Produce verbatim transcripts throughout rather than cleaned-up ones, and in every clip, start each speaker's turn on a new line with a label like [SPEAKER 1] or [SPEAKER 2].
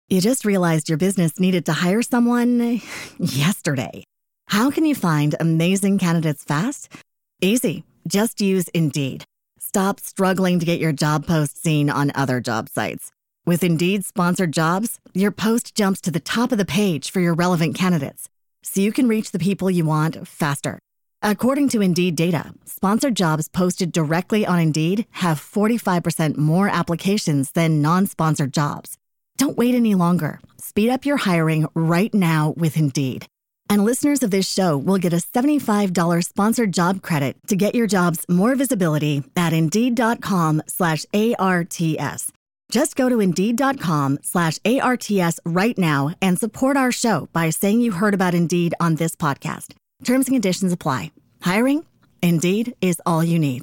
[SPEAKER 1] You just realized your business needed to hire someone yesterday. How can you find amazing candidates fast? Easy. Just use Indeed. Stop struggling to get your job post seen on other job sites. With Indeed sponsored jobs, your post jumps to the top of the page for your relevant candidates, so you can reach the people you want faster. According to Indeed data, sponsored jobs posted directly on Indeed have forty-five percent more applications than non-sponsored jobs. Don't wait any longer. Speed up your hiring right now with Indeed. And listeners of this show will get a seventy-five dollars sponsored job credit to get your jobs more visibility at Indeed.com slash ARTS. Just go to Indeed.com slash ARTS right now and support our show by saying you heard about Indeed on this podcast. Terms and conditions apply. Hiring? Indeed is all you need.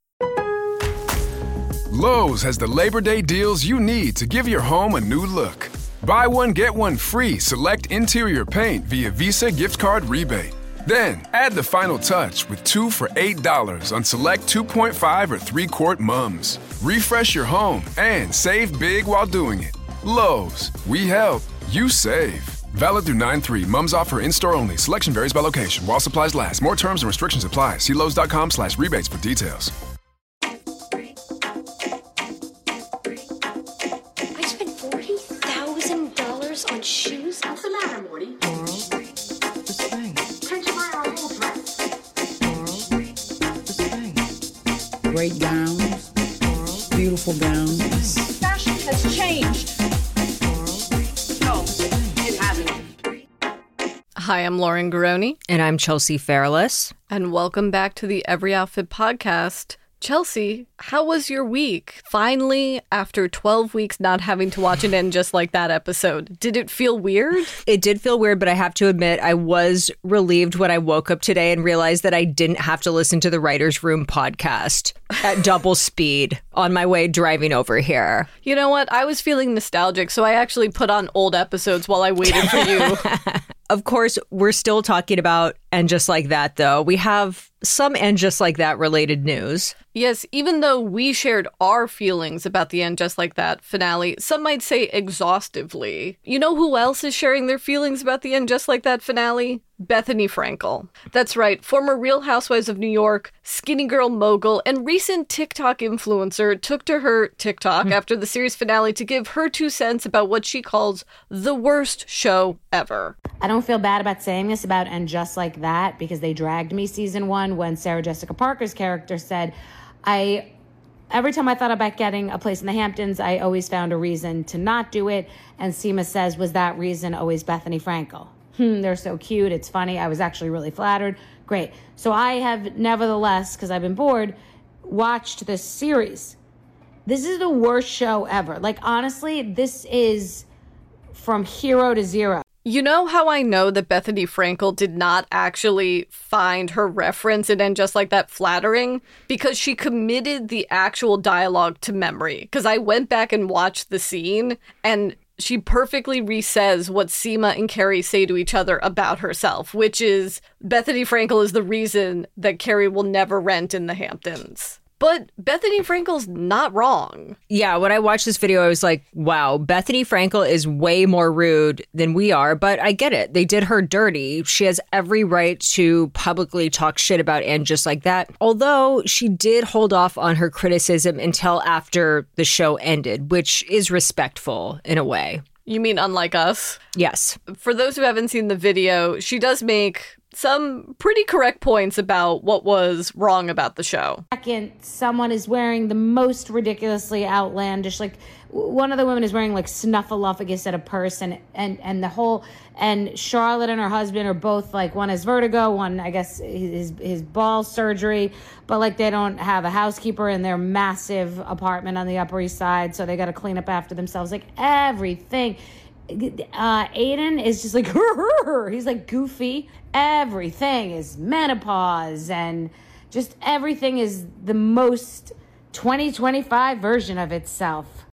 [SPEAKER 2] Lowe's has the Labor Day deals you need to give your home a new look. Buy one, get one free select interior paint via Visa gift card rebate. Then, add the final touch with two for eight dollars on select two point five or three quart mums. Refresh your home and save big while doing it. Lowe's, we help, you save. Valid through nine three. Mums offer in-store only. Selection varies by location. While supplies last. More terms and restrictions apply. See Lowe's.com slash rebates for details.
[SPEAKER 3] On shoes? What's the matter, Morty?
[SPEAKER 4] Laurel, the spring.
[SPEAKER 3] Can't you buy our whole dress?
[SPEAKER 4] Laurel, the spring. Great gowns, Laurel, beautiful gowns.
[SPEAKER 3] Fashion has changed.
[SPEAKER 4] Laurel,
[SPEAKER 3] No, it hasn't.
[SPEAKER 5] Hi, I'm Lauren Garoni.
[SPEAKER 6] And I'm Chelsea Fairless.
[SPEAKER 5] And welcome back to the Every Outfit podcast. Chelsea, how was your week? Finally, after twelve weeks not having to watch an End Just Like That episode, did it feel weird?
[SPEAKER 6] It did feel weird, but I have to admit, I was relieved when I woke up today and realized that I didn't have to listen to the Writer's Room podcast at double speed on my way driving over here.
[SPEAKER 5] You know what? I was feeling nostalgic, so I actually put on old episodes while I waited for you.
[SPEAKER 6] Of course, we're still talking about And Just Like That, though. We have some And Just Like That related news.
[SPEAKER 5] Yes, even though we shared our feelings about the End Just Like That finale, some might say exhaustively. You know who else is sharing their feelings about the End Just Like That finale? Bethenny Frankel. That's right, former Real Housewives of New York, skinny girl mogul, and recent TikTok influencer took to her TikTok after the series finale to give her two cents about what she calls the worst show ever.
[SPEAKER 7] I don't feel bad about saying this about And Just Like That because they dragged me season one when Sarah Jessica Parker's character said, I, every time I thought about getting a place in the Hamptons, I always found a reason to not do it. And Seema says, was that reason always Bethenny Frankel? Hmm, they're so cute. It's funny. I was actually really flattered. Great. So I have nevertheless, because I've been bored, watched this series. This is the worst show ever. Like, honestly, this is from hero to zero.
[SPEAKER 5] You know how I know that Bethenny Frankel did not actually find her reference in And Just Like That flattering? Because she committed the actual dialogue to memory. Because I went back and watched the scene, and she perfectly re-says what Seema and Carrie say to each other about herself, which is Bethenny Frankel is the reason that Carrie will never rent in the Hamptons. But Bethenny Frankel's not wrong.
[SPEAKER 6] Yeah, when I watched this video, I was like, wow, Bethenny Frankel is way more rude than we are. But I get it. They did her dirty. She has every right to publicly talk shit about And Just Like That. Although she did hold off on her criticism until after the show ended, which is respectful in a way.
[SPEAKER 5] You mean unlike us?
[SPEAKER 6] Yes.
[SPEAKER 5] For those who haven't seen the video, she does make some pretty correct points about what was wrong about the show.
[SPEAKER 7] Second, someone is wearing the most ridiculously outlandish, like one of the women is wearing like snuffleupagus at a purse, and, and, and the whole, and Charlotte and her husband are both like, one has vertigo, one, I guess, his, his ball surgery, but like they don't have a housekeeper in their massive apartment on the Upper East Side, so they got to clean up after themselves, like everything. Uh, Aiden is just like, he's like goofy. Everything is menopause, and just everything is the most twenty twenty-five version of itself.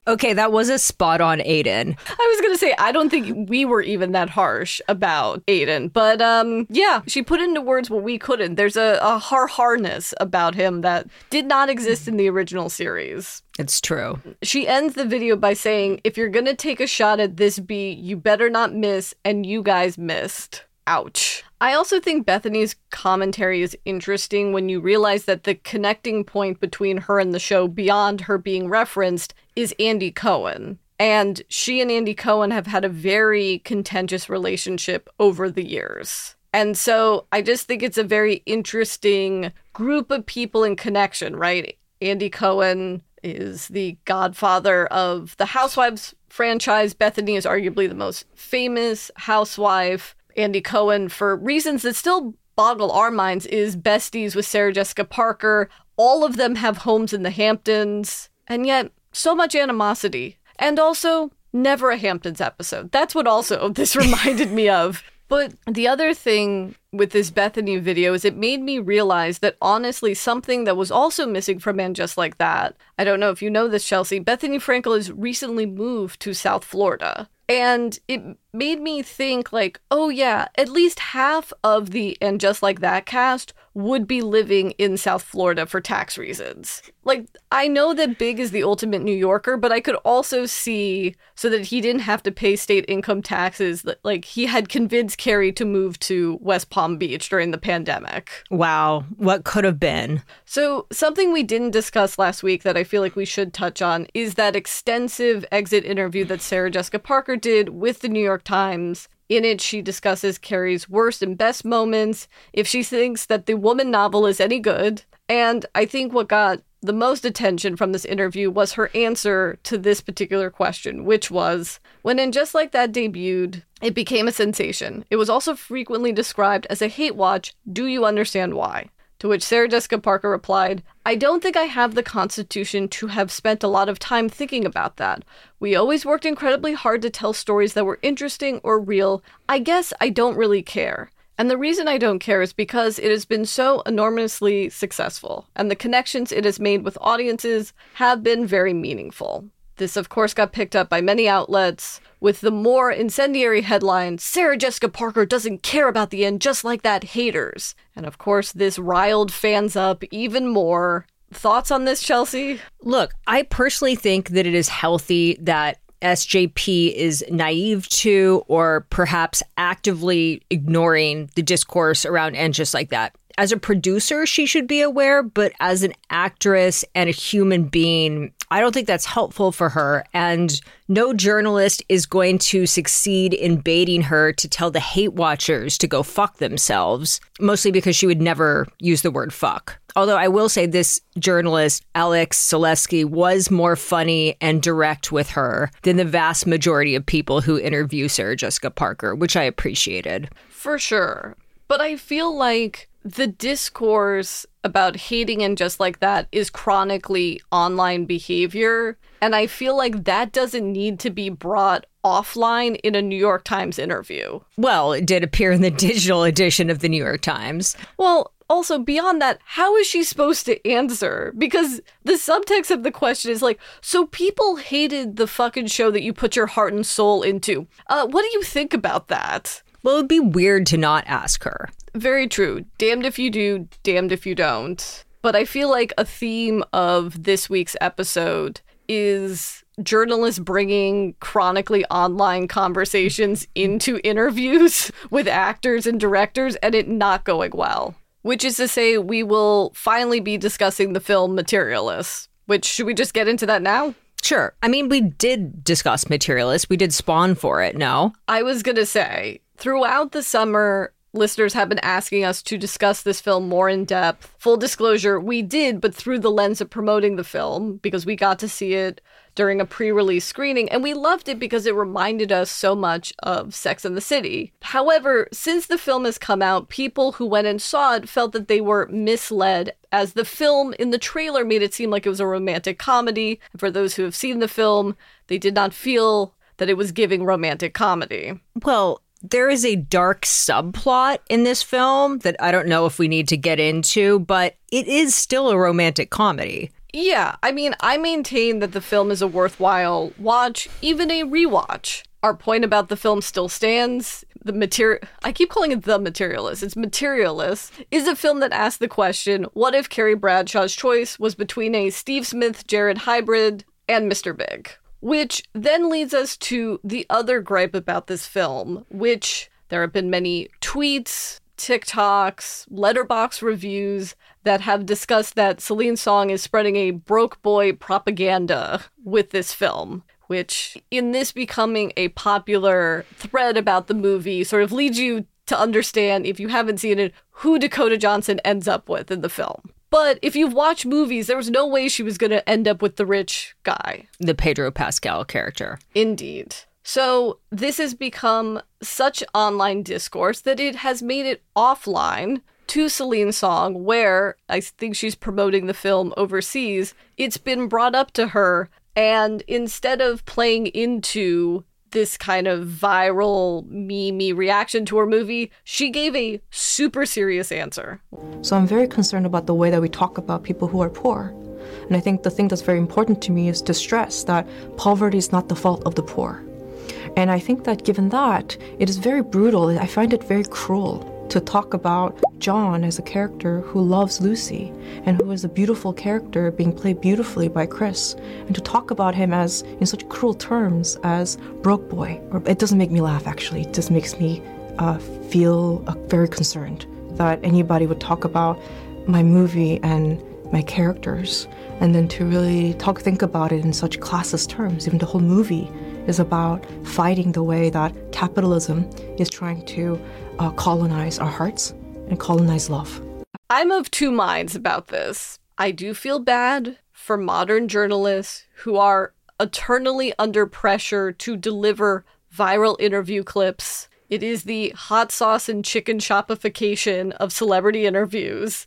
[SPEAKER 6] Okay, that was a spot on Aiden.
[SPEAKER 5] I was going to say, I don't think we were even that harsh about Aiden. But um, yeah, she put into words what we couldn't. There's a, a har-harness about him that did not exist in the original series.
[SPEAKER 6] It's true.
[SPEAKER 5] She ends the video by saying, if you're going to take a shot at this bee, you better not miss, and you guys missed. Ouch. I also think Bethany's commentary is interesting when you realize that the connecting point between her and the show, beyond her being referenced, is Andy Cohen. And she and Andy Cohen have had a very contentious relationship over the years. And so I just think it's a very interesting group of people in connection, right? Andy Cohen is the godfather of the Housewives franchise. Bethany is arguably the most famous housewife. Andy Cohen, for reasons that still boggle our minds, is besties with Sarah Jessica Parker. All of them have homes in the Hamptons, and yet so much animosity. And also, never a Hamptons episode. That's what also this reminded me of. But the other thing with this Bethany video is it made me realize that honestly, something that was also missing from And Just Like That, I don't know if you know this, Chelsea, Bethany Frankel has recently moved to South Florida. And it made me think like, oh yeah, at least half of the And Just Like That cast would be living in South Florida for tax reasons. Like, I know that Big is the ultimate New Yorker, but I could also see, so that he didn't have to pay state income taxes, that like he had convinced Carrie to move to West Palm Beach during the pandemic.
[SPEAKER 6] Wow, what could have been?
[SPEAKER 5] So something we didn't discuss last week that I feel like we should touch on is that extensive exit interview that Sarah Jessica Parker did with the New York Times. In it, she discusses Carrie's worst and best moments, if she thinks that the woman novel is any good. And I think what got the most attention from this interview was her answer to this particular question, which was, when And Just Like That debuted, it became a sensation. It was also frequently described as a hate watch. Do you understand why? To which Sarah Jessica Parker replied, I don't think I have the constitution to have spent a lot of time thinking about that. We always worked incredibly hard to tell stories that were interesting or real. I guess I don't really care. And the reason I don't care is because it has been so enormously successful, and the connections it has made with audiences have been very meaningful. This, of course, got picked up by many outlets with the more incendiary headline, Sarah Jessica Parker doesn't care about the And Just Like That haters. And of course, this riled fans up even more. Thoughts on this, Chelsea?
[SPEAKER 6] Look, I personally think that it is healthy that S J P is naive to or perhaps actively ignoring the discourse around And Just Like That. As a producer, she should be aware, but as an actress and a human being, I don't think that's helpful for her. And no journalist is going to succeed in baiting her to tell the hate watchers to go fuck themselves, mostly because she would never use the word fuck. Although I will say this journalist, Alex Selesky, was more funny and direct with her than the vast majority of people who interview Sarah Jessica Parker, which I appreciated.
[SPEAKER 5] For sure. But I feel like the discourse about hating And Just Like That is chronically online behavior. And I feel like that doesn't need to be brought offline in a New York Times interview.
[SPEAKER 6] Well, it did appear in the digital edition of the New York Times.
[SPEAKER 5] Well, also beyond that, how is she supposed to answer? Because the subtext of the question is like, so people hated the fucking show that you put your heart and soul into. Uh, what do you think about that?
[SPEAKER 6] Well, it'd be weird to not ask her.
[SPEAKER 5] Very true. Damned if you do, damned if you don't. But I feel like a theme of this week's episode is journalists bringing chronically online conversations into interviews with actors and directors and it not going well. Which is to say, we will finally be discussing the film Materialists. Which, should we just get into that now?
[SPEAKER 6] Sure. I mean, we did discuss Materialists. We did spawn for it, no?
[SPEAKER 5] I was going to say, throughout the summer, listeners have been asking us to discuss this film more in depth. Full disclosure, we did, but through the lens of promoting the film, because we got to see it during a pre-release screening, and we loved it because it reminded us so much of Sex and the City. However, since the film has come out, people who went and saw it felt that they were misled, as the film in the trailer made it seem like it was a romantic comedy. And for those who have seen the film, they did not feel that it was giving romantic comedy.
[SPEAKER 6] Well, there is a dark subplot in this film that I don't know if we need to get into, but it is still a romantic comedy.
[SPEAKER 5] Yeah, I mean, I maintain that the film is a worthwhile watch, even a rewatch. Our point about the film still stands. The material, I keep calling it The Materialist. It's Materialist is a film that asks the question, what if Carrie Bradshaw's choice was between a Steve Smith-Jared hybrid and Mister Big? Which then leads us to the other gripe about this film, which there have been many tweets, TikToks, letterbox reviews that have discussed that Celine Song is spreading a broke boy propaganda with this film, which in this becoming a popular thread about the movie sort of leads you to understand, if you haven't seen it, who Dakota Johnson ends up with in the film. But if you've watched movies, there was no way she was going to end up with the rich guy.
[SPEAKER 6] The Pedro Pascal character.
[SPEAKER 5] Indeed. So this has become such online discourse that it has made it offline to Celine Song, where I think she's promoting the film overseas. It's been brought up to her, and instead of playing into this kind of viral meme reaction to her movie, she gave a super serious answer.
[SPEAKER 8] So I'm very concerned about the way that we talk about people who are poor. And I think the thing that's very important to me is to stress that poverty is not the fault of the poor. And I think that given that, it is very brutal. I find it very cruel to talk about John as a character who loves Lucy and who is a beautiful character being played beautifully by Chris, and to talk about him as in such cruel terms as broke boy. Or it doesn't make me laugh, actually. It just makes me uh, feel uh, very concerned that anybody would talk about my movie and my characters, and then to really talk, think about it in such classist terms. Even the whole movie is about fighting the way that capitalism is trying to uh, colonize our hearts and colonize love.
[SPEAKER 5] I'm of two minds about this. I do feel bad for modern journalists who are eternally under pressure to deliver viral interview clips. It is the hot sauce and chicken shopification of celebrity interviews.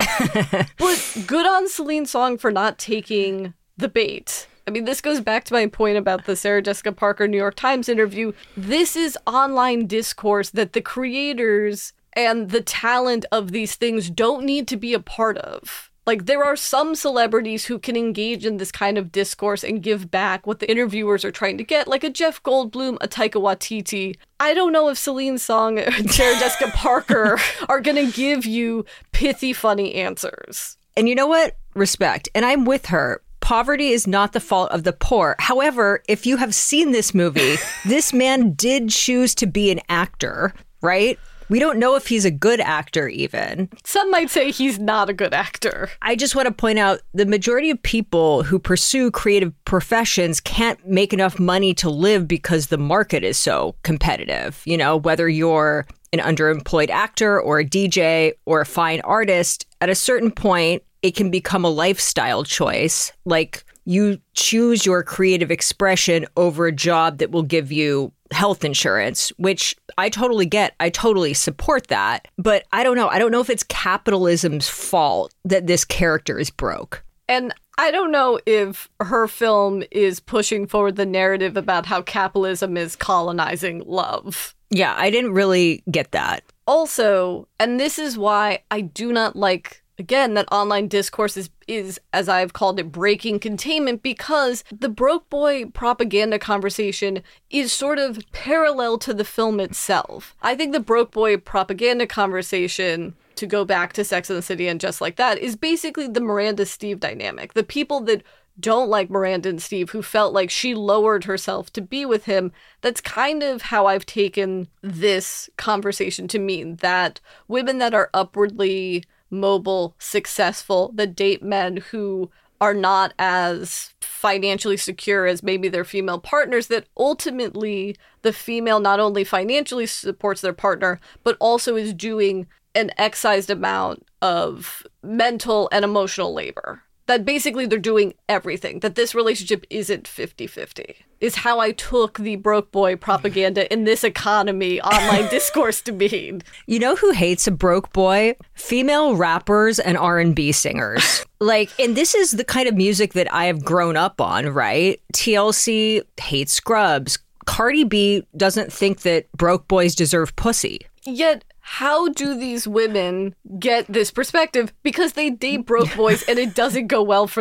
[SPEAKER 5] But good on Celine Song for not taking the bait. I mean, this goes back to my point about the Sarah Jessica Parker New York Times interview. This is online discourse that the creators and the talent of these things don't need to be a part of. Like, there are some celebrities who can engage in this kind of discourse and give back what the interviewers are trying to get, like a Jeff Goldblum, a Taika Waititi. I don't know if Celine Song and Sarah Jessica Parker are going to give you pithy, funny answers.
[SPEAKER 6] And you know what? Respect. And I'm with her. Poverty is not the fault of the poor. However, if you have seen this movie, this man did choose to be an actor, right? We don't know if he's a good actor even.
[SPEAKER 5] Some might say he's not a good actor.
[SPEAKER 6] I just want to point out the majority of people who pursue creative professions can't make enough money to live because the market is so competitive. You know, whether you're an underemployed actor or a D J or a fine artist, at a certain point, it can become a lifestyle choice. Like, you choose your creative expression over a job that will give you health insurance, which I totally get. I totally support that. But I don't know. I don't know if it's capitalism's fault that this character is broke.
[SPEAKER 5] And I don't know if her film is pushing forward the narrative about how capitalism is colonizing love.
[SPEAKER 6] Yeah, I didn't really get that.
[SPEAKER 5] Also, and this is why I do not like, again, that online discourse is, is, as I've called it, breaking containment, because the broke boy propaganda conversation is sort of parallel to the film itself. I think the broke boy propaganda conversation, to go back to Sex and the City and Just Like That, is basically the Miranda-Steve dynamic. The people that don't like Miranda and Steve, who felt like she lowered herself to be with him, that's kind of how I've taken this conversation to mean, that women that are upwardly mobile, successful, that date men who are not as financially secure as maybe their female partners, that ultimately the female not only financially supports their partner, but also is doing an excised amount of mental and emotional labor. That basically they're doing everything, that this relationship isn't fifty-fifty, is how I took the broke boy propaganda in this economy online discourse to mean.
[SPEAKER 6] You know who hates a broke boy? Female rappers and R and B singers. Like, and this is the kind of music that I have grown up on, right? T L C hates Scrubs. Cardi B doesn't think that broke boys deserve pussy.
[SPEAKER 5] Yet, how do these women get this perspective? Because they date broke boys and it doesn't go well for them.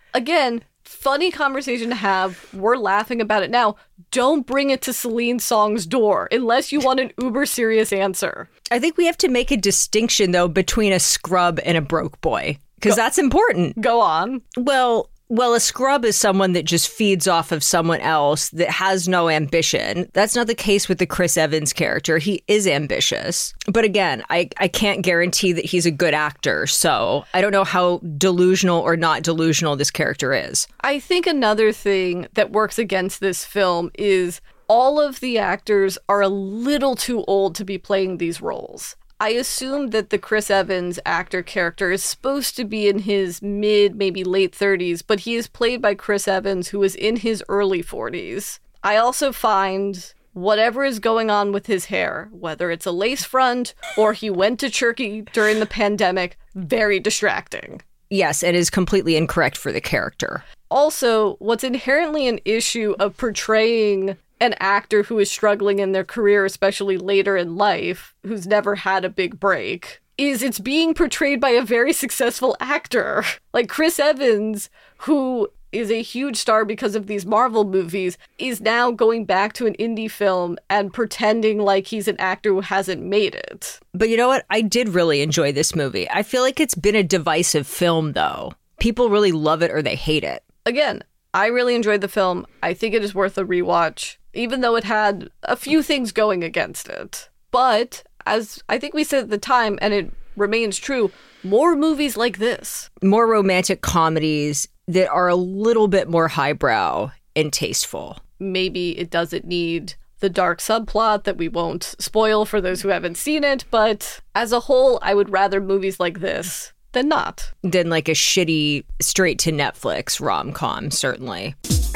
[SPEAKER 5] Again, funny conversation to have. We're laughing about it now. Don't bring it to Celine Song's door unless you want an uber serious answer.
[SPEAKER 6] I think we have to make a distinction, though, between a scrub and a broke boy, because that's important.
[SPEAKER 5] Go on.
[SPEAKER 6] Well, well, a scrub is someone that just feeds off of someone else that has no ambition. That's not the case with the Chris Evans character. He is ambitious. But again, I, I can't guarantee that he's a good actor. So I don't know how delusional or not delusional this character is.
[SPEAKER 5] I think another thing that works against this film is all of the actors are a little too old to be playing these roles. I assume that the Chris Evans actor character is supposed to be in his mid, maybe late thirties, but he is played by Chris Evans, who is in his early forties. I also find whatever is going on with his hair, whether it's a lace front or he went to Turkey during the pandemic, very distracting.
[SPEAKER 6] Yes, it is completely incorrect for the character.
[SPEAKER 5] Also, what's inherently an issue of portraying an actor who is struggling in their career, especially later in life, who's never had a big break, is it's being portrayed by a very successful actor. Like Chris Evans, who is a huge star because of these Marvel movies, is now going back to an indie film and pretending like he's an actor who hasn't made it.
[SPEAKER 6] But you know what? I did really enjoy this movie. I feel like it's been a divisive film, though. People really love it or they hate it.
[SPEAKER 5] Again, I really enjoyed the film. I think it is worth a rewatch, even though it had a few things going against it. But, as I think we said at the time, and it remains true, more movies like this.
[SPEAKER 6] More romantic comedies that are a little bit more highbrow and tasteful.
[SPEAKER 5] Maybe it doesn't need the dark subplot that we won't spoil for those who haven't seen it, but as a whole, I would rather movies like this than not.
[SPEAKER 6] Than like a shitty straight-to-Netflix rom-com, certainly.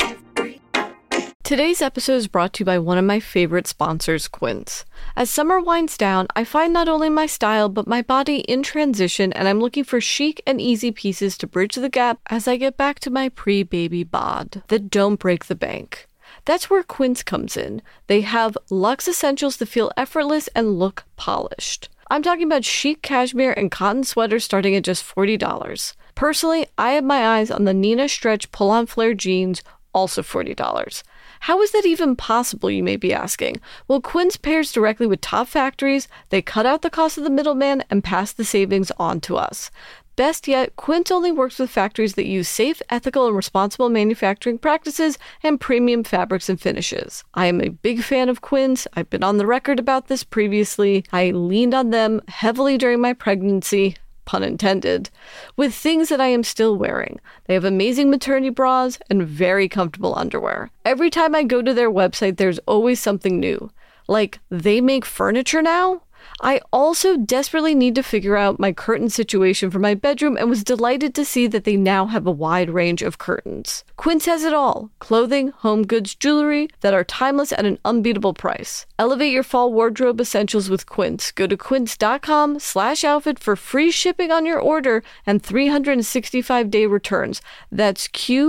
[SPEAKER 5] Today's episode is brought to you by one of my favorite sponsors, Quince. As summer winds down, I find not only my style, but my body in transition, and I'm looking for chic and easy pieces to bridge the gap as I get back to my pre-baby bod that don't break the bank. That's where Quince comes in. They have luxe essentials that feel effortless and look polished. I'm talking about chic cashmere and cotton sweaters starting at just forty dollars. Personally, I have my eyes on the Nina Stretch pull-on flare jeans, also forty dollars. How is that even possible, you may be asking? Well, Quince pairs directly with top factories, they cut out the cost of the middleman and pass the savings on to us. Best yet, Quince only works with factories that use safe, ethical, and responsible manufacturing practices and premium fabrics and finishes. I am a big fan of Quince. I've been on the record about this previously. I leaned on them heavily during my pregnancy, pun intended, with things that I am still wearing. They have amazing maternity bras and very comfortable underwear. Every time I go to their website, there's always something new. Like, they make furniture now? I also desperately need to figure out my curtain situation for my bedroom and was delighted to see that they now have a wide range of curtains. Quince has it all. Clothing, home goods, jewelry that are timeless at an unbeatable price. Elevate your fall wardrobe essentials with Quince. Go to quince.com slash outfit for free shipping on your order and three hundred sixty-five day returns. That's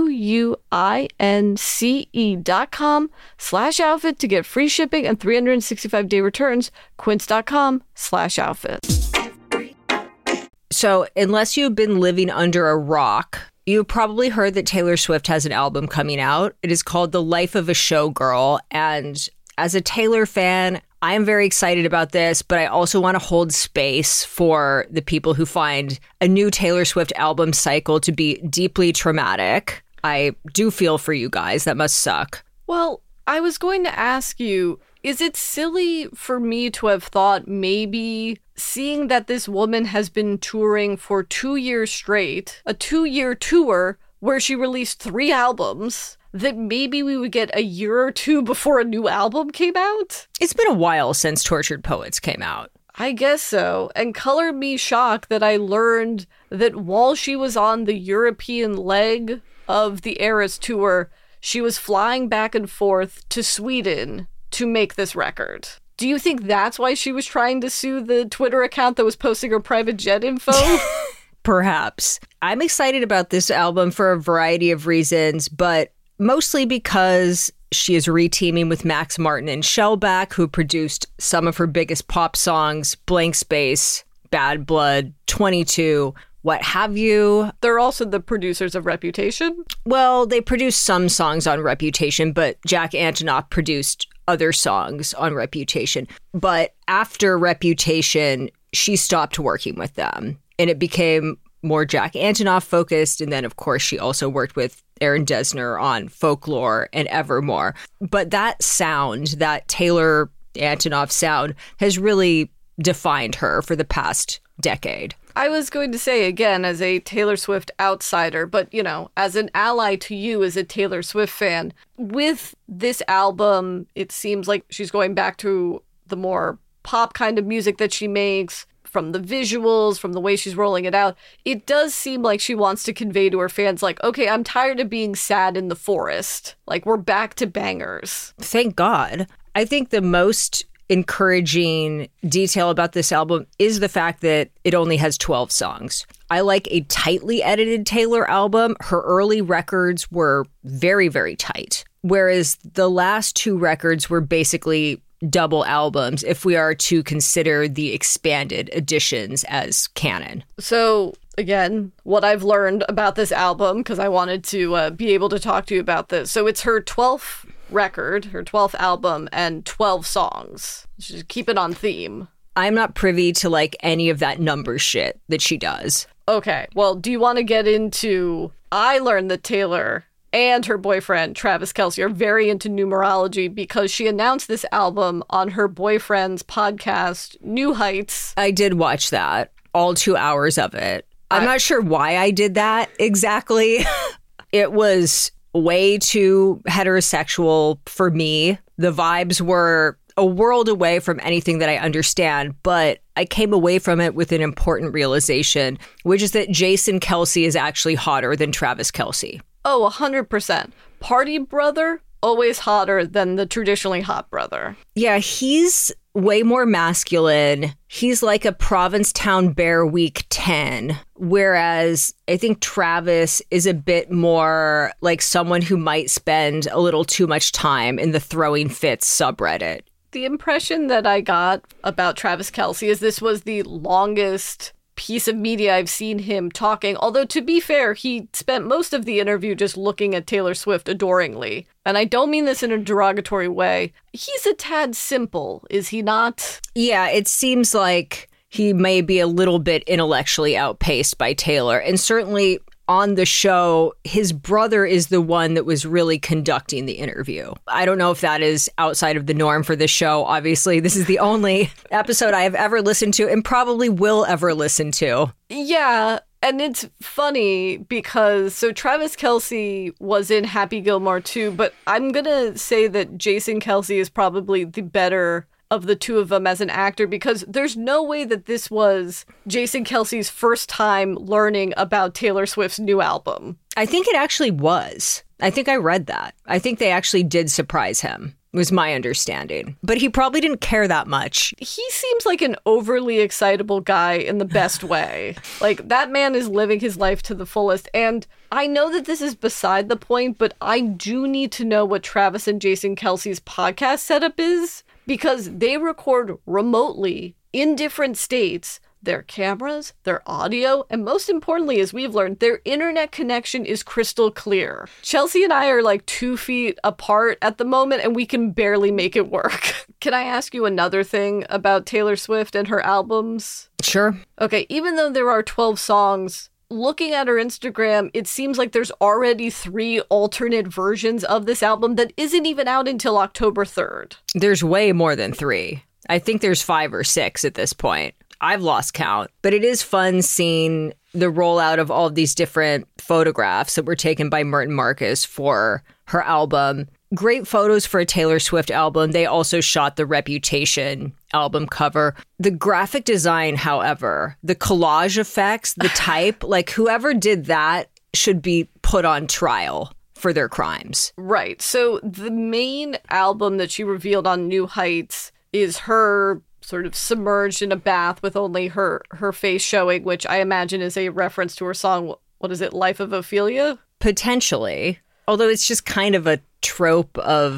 [SPEAKER 5] Q-U-I-N-C-E dot com slash outfit to get free shipping and three hundred sixty-five day returns. Quince.com slash outfit.
[SPEAKER 6] So unless you've been living under a rock, you've probably heard that Taylor Swift has an album coming out. It is called The Life of a Showgirl. And as a Taylor fan, I am very excited about this, but I also want to hold space for the people who find a new Taylor Swift album cycle to be deeply traumatic. I do feel for you guys. That must suck.
[SPEAKER 5] Well, I was going to ask you, is it silly for me to have thought maybe seeing that this woman has been touring for two years straight, a two-year tour where she released three albums, that maybe we would get a year or two before a new album came out?
[SPEAKER 6] It's been a while since Tortured Poets came out.
[SPEAKER 5] I guess so. And color me shocked that I learned that while she was on the European leg of the Eras tour, she was flying back and forth to Sweden to make this record. Do you think that's why she was trying to sue the Twitter account that was posting her private jet info?
[SPEAKER 6] Perhaps. I'm excited about this album for a variety of reasons, but mostly because she is re-teaming with Max Martin and Shellback, who produced some of her biggest pop songs, Blank Space, Bad Blood, twenty-two. what have you.
[SPEAKER 5] They're also the producers of Reputation.
[SPEAKER 6] Well, they produced some songs on Reputation, but Jack Antonoff produced other songs on Reputation. But after Reputation, she stopped working with them, and it became more Jack Antonoff focused. And then, of course, she also worked with Aaron Dessner on Folklore and Evermore. But that sound, that Taylor Antonoff sound, has really defined her for the past decade.
[SPEAKER 5] I was going to say, again, as a Taylor Swift outsider, but, you know, as an ally to you as a Taylor Swift fan, with this album, it seems like she's going back to the more pop kind of music that she makes, from the visuals, from the way she's rolling it out. It does seem like she wants to convey to her fans, like, okay, I'm tired of being sad in the forest. Like, we're back to bangers.
[SPEAKER 6] Thank God. I think the most encouraging detail about this album is the fact that it only has twelve songs. I like a tightly edited Taylor album. Her early records were very, very tight, whereas the last two records were basically double albums if we are to consider the expanded editions as canon.
[SPEAKER 5] So again, what I've learned about this album, because I wanted to uh, be able to talk to you about this. So it's her twelfth record, her twelfth album, and twelve songs. Just keep it on theme.
[SPEAKER 6] I'm not privy to like any of that number shit that she does.
[SPEAKER 5] Okay, well, do you want to get into... I learned that Taylor and her boyfriend, Travis Kelce, are very into numerology because she announced this album on her boyfriend's podcast, New Heights.
[SPEAKER 6] I did watch that, all two hours of it. I'm
[SPEAKER 5] I-
[SPEAKER 6] not sure why I did that exactly. It was way too heterosexual for me. The vibes were a world away from anything that I understand, but I came away from it with an important realization, which is that Jason Kelce is actually hotter than Travis Kelce.
[SPEAKER 5] Oh, one hundred percent. Party brother, always hotter than the traditionally hot brother.
[SPEAKER 6] Yeah, he's way more masculine. He's like a Provincetown Bear Week ten, whereas I think Travis is a bit more like someone who might spend a little too much time in the Throwing Fits subreddit.
[SPEAKER 5] The impression that I got about Travis Kelce is this was the longest piece of media I've seen him talking. Although, to be fair, he spent most of the interview just looking at Taylor Swift adoringly. And I don't mean this in a derogatory way. He's a tad simple, is he not?
[SPEAKER 6] Yeah, it seems like he may be a little bit intellectually outpaced by Taylor. And certainly on the show, his brother is the one that was really conducting the interview. I don't know if that is outside of the norm for this show. Obviously, this is the only episode I have ever listened to and probably will ever listen to.
[SPEAKER 5] Yeah, and it's funny because, so Travis Kelce was in Happy Gilmore too, but I'm going to say that Jason Kelce is probably the better of the two of them as an actor, because there's no way that this was Jason Kelce's first time learning about Taylor Swift's new album.
[SPEAKER 6] I think it actually was. I think I read that. I think they actually did surprise him, was my understanding. But he probably didn't care that much.
[SPEAKER 5] He seems like an overly excitable guy in the best way. Like, that man is living his life to the fullest. And I know that this is beside the point, but I do need to know what Travis and Jason Kelce's podcast setup is, because they record remotely in different states. Their cameras, their audio, and most importantly, as we've learned, their internet connection is crystal clear. Chelsea and I are like two feet apart at the moment, and we can barely make it work. Can I ask you another thing about Taylor Swift and her albums?
[SPEAKER 6] Sure.
[SPEAKER 5] Okay, even though there are twelve songs, looking at her Instagram, it seems like there's already three alternate versions of this album that isn't even out until October third.
[SPEAKER 6] There's way more than three. I think there's five or six at this point. I've lost count, but it is fun seeing the rollout of all of these different photographs that were taken by Merton Marcus for her album. Great photos for a Taylor Swift album. They also shot the Reputation album cover. The graphic design, however, the collage effects, the type, like whoever did that should be put on trial for their crimes.
[SPEAKER 5] Right. So the main album that she revealed on New Heights is her sort of submerged in a bath with only her her face showing, which I imagine is a reference to her song, what is it, Life of Ophelia?
[SPEAKER 6] Potentially. Although it's just kind of a trope of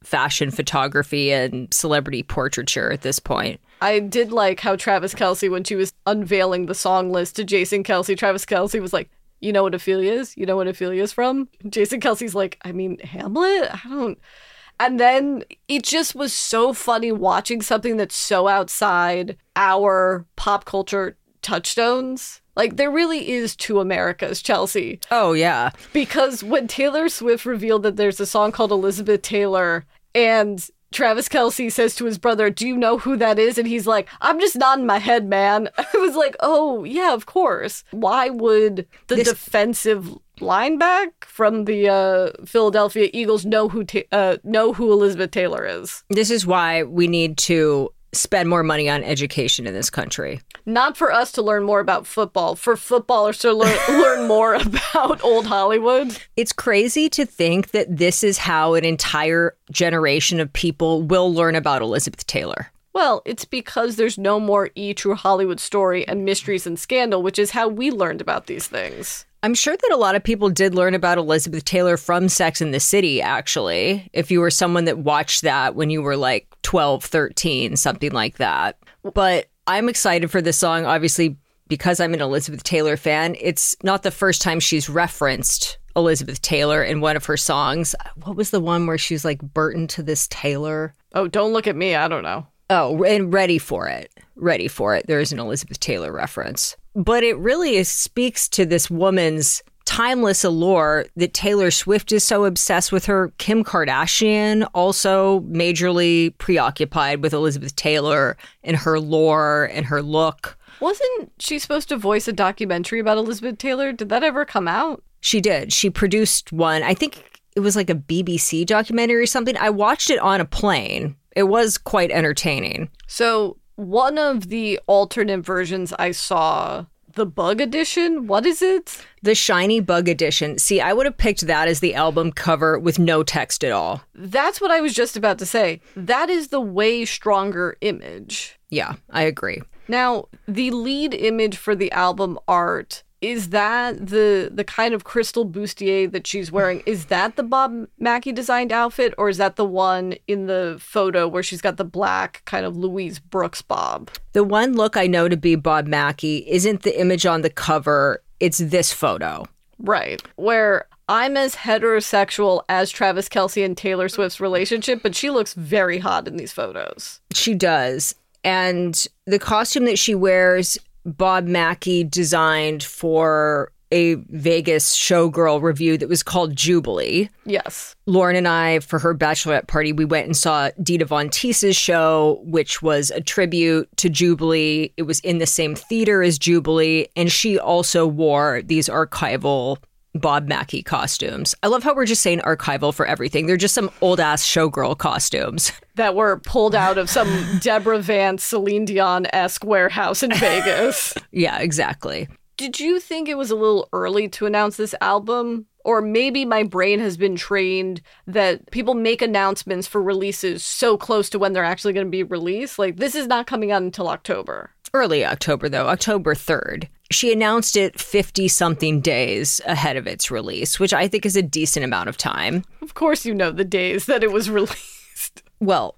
[SPEAKER 6] fashion photography and celebrity portraiture at this point.
[SPEAKER 5] I did like how Travis Kelce, when she was unveiling the song list to Jason Kelce, Travis Kelce was like, you know what Ophelia is? You know what Ophelia is from? Jason Kelce's like, I mean, Hamlet? I don't... And then it just was so funny watching something that's so outside our pop culture touchstones. Like, there really is two Americas, Chelsea.
[SPEAKER 6] Oh, yeah.
[SPEAKER 5] Because when Taylor Swift revealed that there's a song called Elizabeth Taylor, and Travis Kelce says to his brother, do you know who that is? And he's like, I'm just nodding my head, man. I was like, oh, yeah, of course. Why would the this- defensive linebacker from the uh, Philadelphia Eagles know who ta- uh, know who Elizabeth Taylor is?
[SPEAKER 6] This is why we need to spend more money on education in this country.
[SPEAKER 5] Not for us to learn more about football, for footballers to learn, learn more about old Hollywood.
[SPEAKER 6] It's crazy to think that this is how an entire generation of people will learn about Elizabeth Taylor.
[SPEAKER 5] Well, it's because there's no more E! True Hollywood Story and Mysteries and Scandal, which is how we learned about these things.
[SPEAKER 6] I'm sure that a lot of people did learn about Elizabeth Taylor from Sex and the City, actually. If you were someone that watched that when you were like twelve, thirteen, something like that. But I'm excited for this song, obviously, because I'm an Elizabeth Taylor fan. It's not the first time she's referenced Elizabeth Taylor in one of her songs. What was the one where she's like, Burton to this Taylor?
[SPEAKER 5] Oh, don't look at me. I don't know.
[SPEAKER 6] Oh, and Ready for It. Ready for It. There is an Elizabeth Taylor reference. But it really is, speaks to this woman's timeless allure that Taylor Swift is so obsessed with her. Kim Kardashian also majorly preoccupied with Elizabeth Taylor and her lore and her look.
[SPEAKER 5] Wasn't she supposed to voice a documentary about Elizabeth Taylor? Did that ever come out?
[SPEAKER 6] She did. She produced one. I think it was like a B B C documentary or something. I watched it on a plane. It was quite entertaining.
[SPEAKER 5] So one of the alternate versions I saw, the Bug Edition, what is it?
[SPEAKER 6] The Shiny Bug Edition. See, I would have picked that as the album cover with no text at all.
[SPEAKER 5] That's what I was just about to say. That is the way stronger image.
[SPEAKER 6] Yeah, I agree.
[SPEAKER 5] Now, the lead image for the album art, is that the the kind of crystal bustier that she's wearing? Is that the Bob Mackie designed outfit, or is that the one in the photo where she's got the black kind of Louise Brooks bob?
[SPEAKER 6] The one look I know to be Bob Mackie isn't the image on the cover. It's this photo.
[SPEAKER 5] Right. Where I'm as heterosexual as Travis Kelce and Taylor Swift's relationship, but she looks very hot in these photos.
[SPEAKER 6] She does. And the costume that she wears, Bob Mackie designed for a Vegas showgirl review that was called Jubilee.
[SPEAKER 5] Yes.
[SPEAKER 6] Lauren and I, for her bachelorette party, we went and saw Dita Von Teese's show, which was a tribute to Jubilee. It was in the same theater as Jubilee, and she also wore these archival Bob Mackie costumes. I love how we're just saying archival for everything. They're just some old-ass showgirl costumes.
[SPEAKER 5] That were pulled out of some Deborah Vance, Celine Dion-esque warehouse in Vegas.
[SPEAKER 6] Yeah, exactly.
[SPEAKER 5] Did you think it was a little early to announce this album? Or maybe my brain has been trained that people make announcements for releases so close to when they're actually going to be released. Like, this is not coming out until October.
[SPEAKER 6] Early October, though, October third. She announced it fifty-something days ahead of its release, which I think is a decent amount of time.
[SPEAKER 5] Of course you know the days that it was released.
[SPEAKER 6] Well...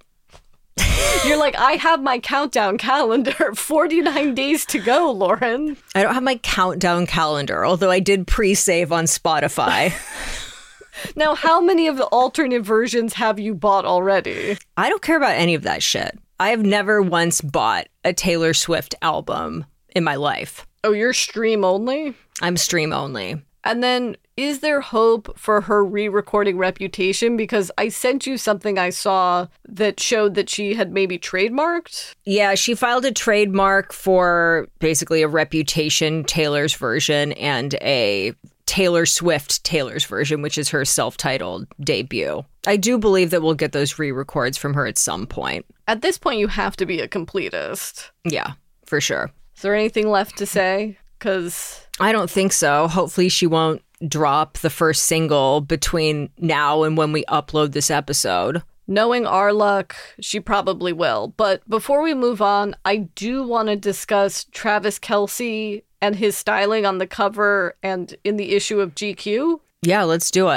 [SPEAKER 5] You're like, I have my countdown calendar. forty-nine days to go, Lauren.
[SPEAKER 6] I don't have my countdown calendar, although I did pre-save on Spotify.
[SPEAKER 5] Now, how many of the alternate versions have you bought already?
[SPEAKER 6] I don't care about any of that shit. I have never once bought a Taylor Swift album in my life.
[SPEAKER 5] Oh, you're stream only?
[SPEAKER 6] I'm stream only.
[SPEAKER 5] And then, is there hope for her re-recording Reputation? Because I sent you something I saw that showed that she had maybe trademarked.
[SPEAKER 6] Yeah, she filed a trademark for basically a Reputation Taylor's version and a Taylor Swift Taylor's version, which is her self-titled debut. I do believe that we'll get those re-records from her at some point.
[SPEAKER 5] At this point, you have to be a completist.
[SPEAKER 6] Yeah, for sure.
[SPEAKER 5] Is there anything left to say? Because...
[SPEAKER 6] I don't think so. Hopefully she won't drop the first single between now and when we upload this episode.
[SPEAKER 5] Knowing our luck, she probably will. But before we move on, I do want to discuss Travis Kelce and his styling on the cover and in the issue of G Q.
[SPEAKER 6] Yeah, let's do it.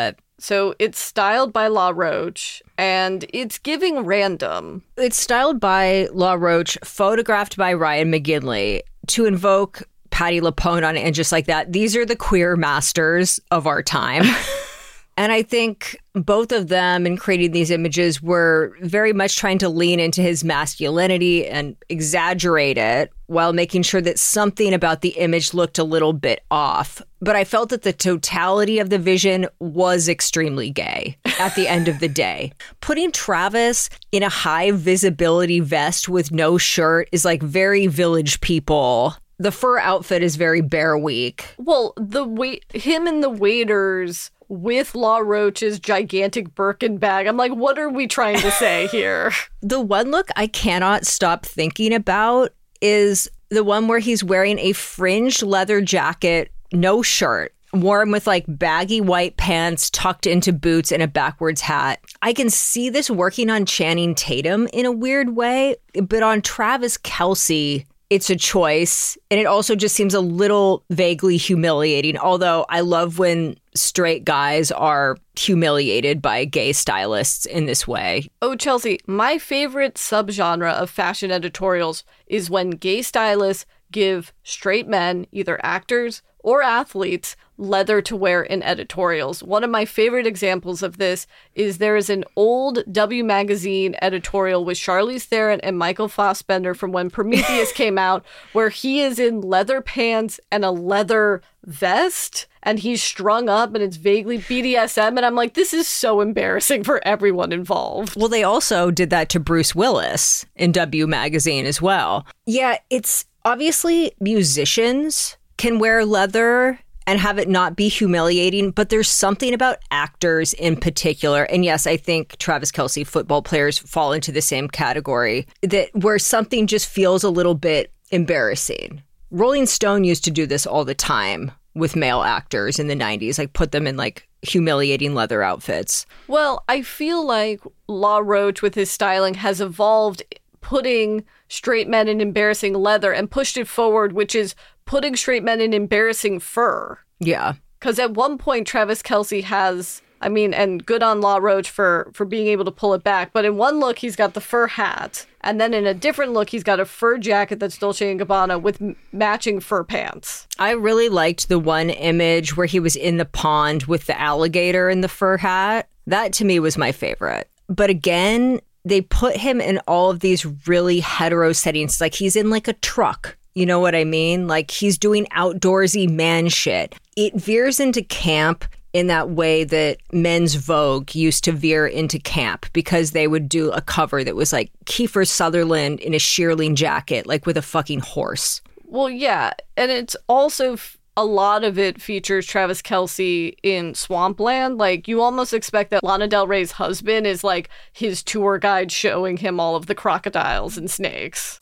[SPEAKER 5] So it's styled by La Roche, and it's giving random.
[SPEAKER 6] It's styled by La Roche, photographed by Ryan McGinley, to invoke Patti LuPone on it, and just like that. These are the queer masters of our time. And I think both of them in creating these images were very much trying to lean into his masculinity and exaggerate it while making sure that something about the image looked a little bit off. But I felt that the totality of the vision was extremely gay at the end of the day. Putting Travis in a high visibility vest with no shirt is like very Village People. The fur outfit is very Bear Week.
[SPEAKER 5] Well, the wait, him and the waiters with La Roche's gigantic Birkin bag. I'm like, what are we trying to say here?
[SPEAKER 6] The one look I cannot stop thinking about is the one where he's wearing a fringed leather jacket, no shirt, worn with like baggy white pants tucked into boots and a backwards hat. I can see this working on Channing Tatum in a weird way, but on Travis Kelce, it's a choice. And it also just seems a little vaguely humiliating, although I love when straight guys are humiliated by gay stylists in this way.
[SPEAKER 5] Oh, Chelsea, my favorite subgenre of fashion editorials is when gay stylists give straight men, either actors or athletes, leather to wear in editorials. One of my favorite examples of this is there is an old W Magazine editorial with Charlize Theron and Michael Fassbender from when Prometheus came out, where he is in leather pants and a leather vest, and he's strung up and it's vaguely B D S M, and I'm like, this is so embarrassing for everyone involved.
[SPEAKER 6] Well, they also did that to Bruce Willis in W Magazine as well. Yeah, it's obviously musicians can wear leather and have it not be humiliating, but there's something about actors in particular. And yes, I think Travis Kelce football players fall into the same category, that where something just feels a little bit embarrassing. Rolling Stone used to do this all the time with male actors in the nineties, like put them in like humiliating leather outfits.
[SPEAKER 5] Well, I feel like La Roche with his styling has evolved, putting straight men in embarrassing leather and pushed it forward, which is putting straight men in embarrassing fur.
[SPEAKER 6] Yeah.
[SPEAKER 5] Because at one point, Travis Kelce has, I mean, and good on La Roche for, for being able to pull it back. But in one look, he's got the fur hat. And then in a different look, he's got a fur jacket that's Dolce and Gabbana with m- matching fur pants.
[SPEAKER 6] I really liked the one image where he was in the pond with the alligator in the fur hat. That to me was my favorite. But again, they put him in all of these really hetero settings. Like he's in like a truck. You know what I mean? Like he's doing outdoorsy man shit. It veers into camp in that way that Men's Vogue used to veer into camp, because they would do a cover that was like Kiefer Sutherland in a shearling jacket, like with a fucking horse.
[SPEAKER 5] Well, yeah. And it's also, f- a lot of it features Travis Kelce in Swampland. Like you almost expect that Lana Del Rey's husband is like his tour guide showing him all of the crocodiles and snakes.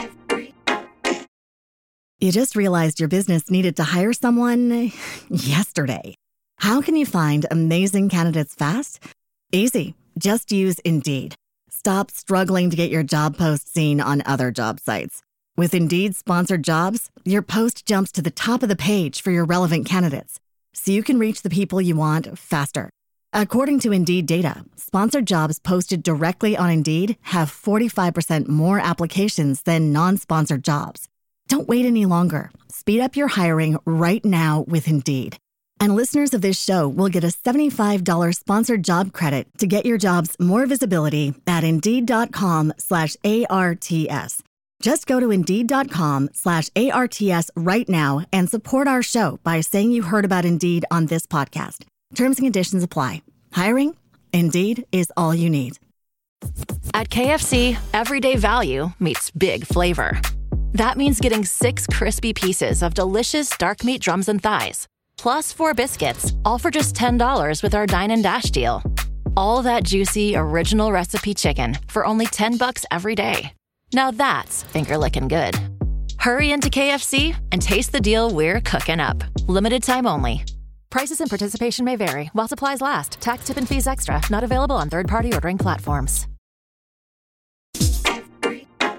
[SPEAKER 1] You just realized your business needed to hire someone yesterday. How can you find amazing candidates fast? Easy. Just use Indeed. Stop struggling to get your job post seen on other job sites. With Indeed sponsored jobs, your post jumps to the top of the page for your relevant candidates, so you can reach the people you want faster. According to Indeed data, sponsored jobs posted directly on Indeed have forty-five percent more applications than non-sponsored jobs. Don't wait any longer. Speed up your hiring right now with Indeed. And listeners of this show will get a seventy-five dollars sponsored job credit to get your jobs more visibility at Indeed.com slash ARTS. Just go to Indeed.com slash ARTS right now and support our show by saying you heard about Indeed on this podcast. Terms and conditions apply. Hiring? Indeed is all you need.
[SPEAKER 9] At K F C, everyday value meets big flavor. That means getting six crispy pieces of delicious dark meat drums and thighs, plus four biscuits, all for just ten dollars with our Dine and Dash deal. All that juicy, original recipe chicken for only ten bucks every day. Now that's finger-licking good. Hurry into K F C and taste the deal we're cooking up. Limited time only. Prices and participation may vary while supplies last. Tax, tip, and fees extra. Not available on third-party ordering platforms.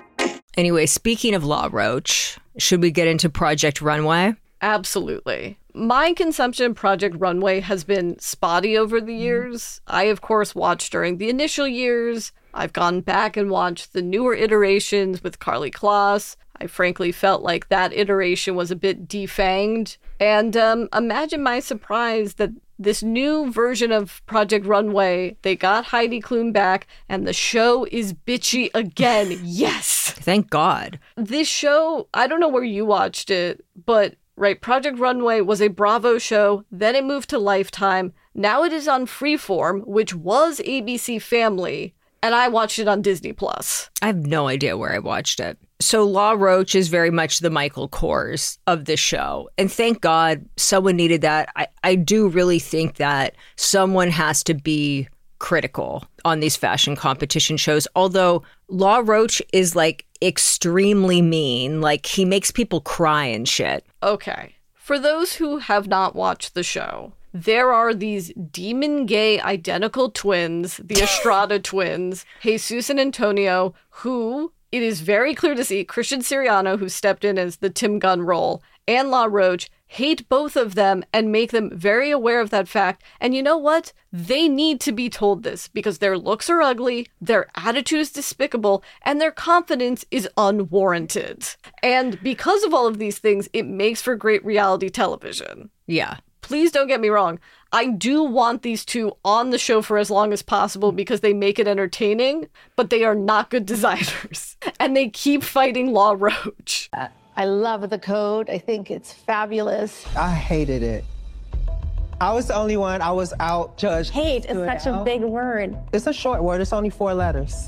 [SPEAKER 6] Anyway, speaking of La Roche, should we get into Project Runway?
[SPEAKER 5] Absolutely. My consumption of Project Runway has been spotty over the years. I, of course, watched during the initial years. I've gone back and watched the newer iterations with Karlie Kloss. I frankly felt like that iteration was a bit defanged. And um, imagine my surprise that this new version of Project Runway, they got Heidi Klum back, and the show is bitchy again. Yes!
[SPEAKER 6] Thank God.
[SPEAKER 5] This show, I don't know where you watched it, but, right, Project Runway was a Bravo show, then it moved to Lifetime. Now it is on Freeform, which was A B C Family, and I watched it on Disney Plus.
[SPEAKER 6] I have no idea where I watched it. So Law Roach is very much the Michael Kors of the show. And thank God someone needed that. I, I do really think that someone has to be critical on these fashion competition shows. Although Law Roach is like extremely mean. Like he makes people cry and shit.
[SPEAKER 5] Okay. For those who have not watched the show, there are these demon gay identical twins, the Estrada twins, Jesus and Antonio, who... It is very clear to see Christian Siriano, who stepped in as the Tim Gunn role, and Law Roach hate both of them and make them very aware of that fact. And you know what? They need to be told this because their looks are ugly, their attitude is despicable, and their confidence is unwarranted. And because of all of these things, it makes for great reality television.
[SPEAKER 6] Yeah.
[SPEAKER 5] Please don't get me wrong. I do want these two on the show for as long as possible because they make it entertaining, but they are not good designers. And they keep fighting Law Roach.
[SPEAKER 10] I love the code. I think it's fabulous.
[SPEAKER 11] I hated it. I was the only one. I was out judged.
[SPEAKER 10] Hate is such a big word.
[SPEAKER 11] It's a short word. It's only four letters.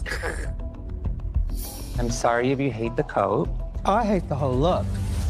[SPEAKER 12] I'm sorry if you hate the code.
[SPEAKER 11] Oh, I hate the whole look.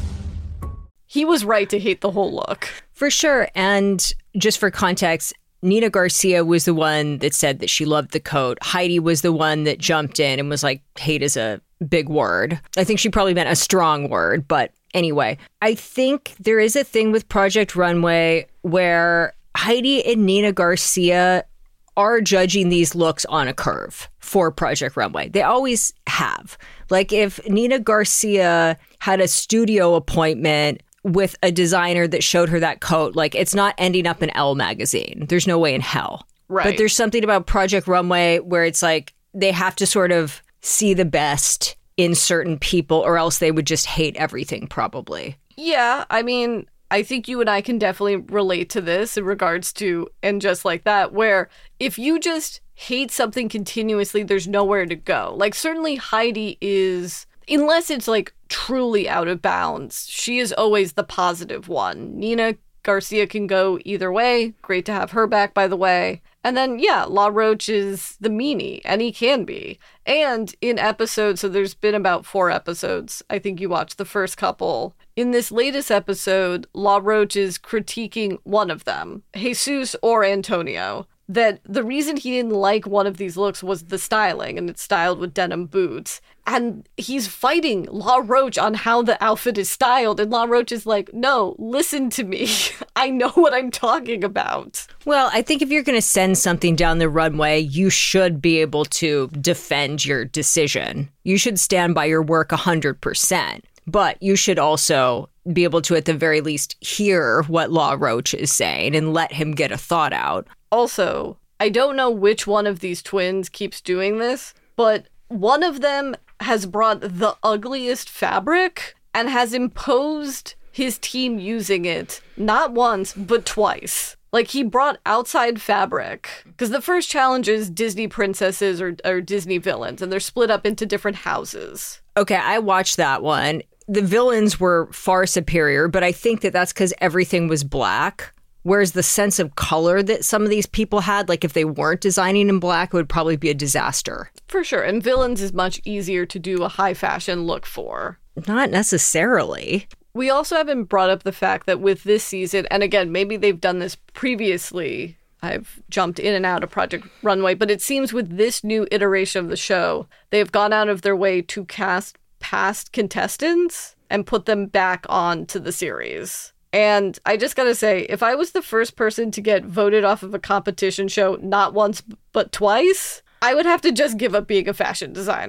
[SPEAKER 5] He was right to hate the whole look.
[SPEAKER 6] For sure. And just for context, Nina Garcia was the one that said that she loved the coat. Heidi was the one that jumped in and was like, hate is a big word. I think she probably meant a strong word. But anyway, I think there is a thing with Project Runway where Heidi and Nina Garcia are judging these looks on a curve for Project Runway. They always have. Like if Nina Garcia had a studio appointment with a designer that showed her that coat, like it's not ending up in Elle magazine. There's no way in hell.
[SPEAKER 5] Right.
[SPEAKER 6] But there's something about Project Runway where it's like they have to sort of see the best in certain people or else they would just hate everything probably.
[SPEAKER 5] Yeah, I mean, I think you and I can definitely relate to this in regards to And Just Like That, where if you just hate something continuously, there's nowhere to go. Like certainly Heidi is... Unless it's like truly out of bounds, she is always the positive one. Nina Garcia can go either way. Great to have her back, by the way. And then, yeah, Law Roach is the meanie, and he can be. And in episodes, so there's been about four episodes. I think you watched the first couple. In this latest episode, Law Roach is critiquing one of them, Jesus or Antonio, that the reason he didn't like one of these looks was the styling, and it's styled with denim boots. And he's fighting Law Roach on how the outfit is styled. And Law Roach is like, no, listen to me. I know what I'm talking about.
[SPEAKER 6] Well, I think if you're going to send something down the runway, you should be able to defend your decision. You should stand by your work one hundred percent. But you should also be able to, at the very least, hear what Law Roach is saying and let him get a thought out.
[SPEAKER 5] Also, I don't know which one of these twins keeps doing this, but one of them has brought the ugliest fabric and has imposed his team using it not once, but twice. Like, he brought outside fabric. Because the first challenge is Disney princesses or, or Disney villains, and they're split up into different houses.
[SPEAKER 6] Okay, I watched that one. The villains were far superior, but I think that that's because everything was black. Whereas the sense of color that some of these people had, like if they weren't designing in black, it would probably be a disaster.
[SPEAKER 5] For sure. And villains is much easier to do a high fashion look for.
[SPEAKER 6] Not necessarily.
[SPEAKER 5] We also haven't brought up the fact that with this season, and again, maybe they've done this previously. I've jumped in and out of Project Runway, but it seems with this new iteration of the show, they've gone out of their way to cast past contestants and put them back onto the series. And I just gotta say, if I was the first person to get voted off of a competition show not once but twice, I would have to just give up being a fashion designer.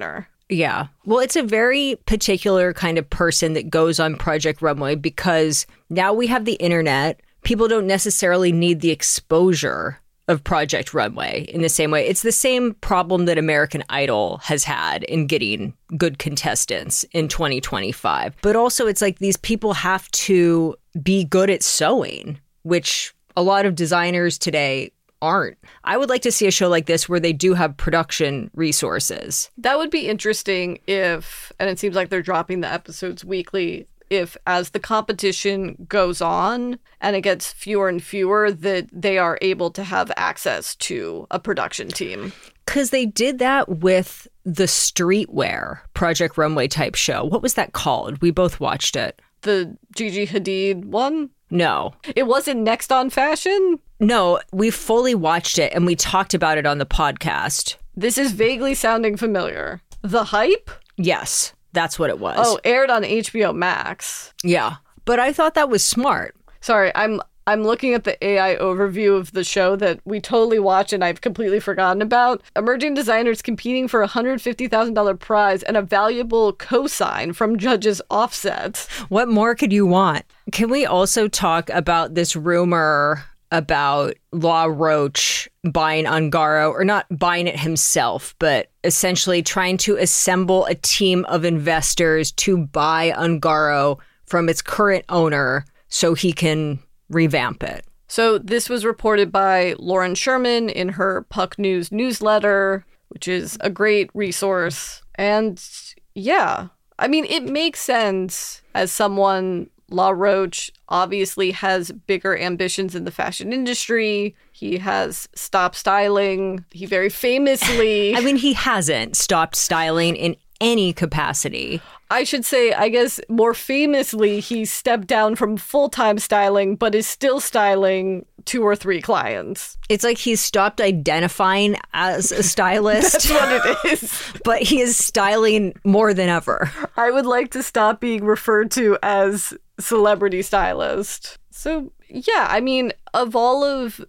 [SPEAKER 6] Yeah. Well, it's a very particular kind of person that goes on Project Runway because now we have the internet. People don't necessarily need the exposure of Project Runway in the same way. It's the same problem that American Idol has had in getting good contestants in twenty twenty-five. But also it's like these people have to be good at sewing, which a lot of designers today aren't. I would like to see a show like this where they do have production resources.
[SPEAKER 5] That would be interesting if, and it seems like they're dropping the episodes weekly, if as the competition goes on and it gets fewer and fewer, that they are able to have access to a production team.
[SPEAKER 6] Because they did that with the streetwear Project Runway type show. What was that called? We both watched it.
[SPEAKER 5] The Gigi Hadid one?
[SPEAKER 6] No.
[SPEAKER 5] It wasn't Next on Fashion?
[SPEAKER 6] No, we fully watched it and we talked about it on the podcast.
[SPEAKER 5] This is vaguely sounding familiar. The Hype?
[SPEAKER 6] Yes. That's what it was.
[SPEAKER 5] Oh, aired on H B O Max.
[SPEAKER 6] Yeah. But I thought that was smart.
[SPEAKER 5] Sorry, I'm I'm looking at the A I overview of the show that we totally watched and I've completely forgotten about. Emerging designers competing for a one hundred fifty thousand dollars prize and a valuable cosign from judges Offset.
[SPEAKER 6] What more could you want? Can we also talk about this rumor about Law Roach buying Ungaro, or not buying it himself, but essentially trying to assemble a team of investors to buy Ungaro from its current owner so he can revamp it.
[SPEAKER 5] So this was reported by Lauren Sherman in her Puck News newsletter, which is a great resource. And yeah, I mean, it makes sense as someone... La Roche obviously has bigger ambitions in the fashion industry. He has stopped styling. He very famously...
[SPEAKER 6] I mean, he hasn't stopped styling in any capacity.
[SPEAKER 5] I should say, I guess, more famously, he stepped down from full-time styling, but is still styling two or three clients.
[SPEAKER 6] It's like he's stopped identifying as a stylist.
[SPEAKER 5] That's what it is.
[SPEAKER 6] But he is styling more than ever.
[SPEAKER 5] I would like to stop being referred to as celebrity stylist. So, yeah, I mean, of all of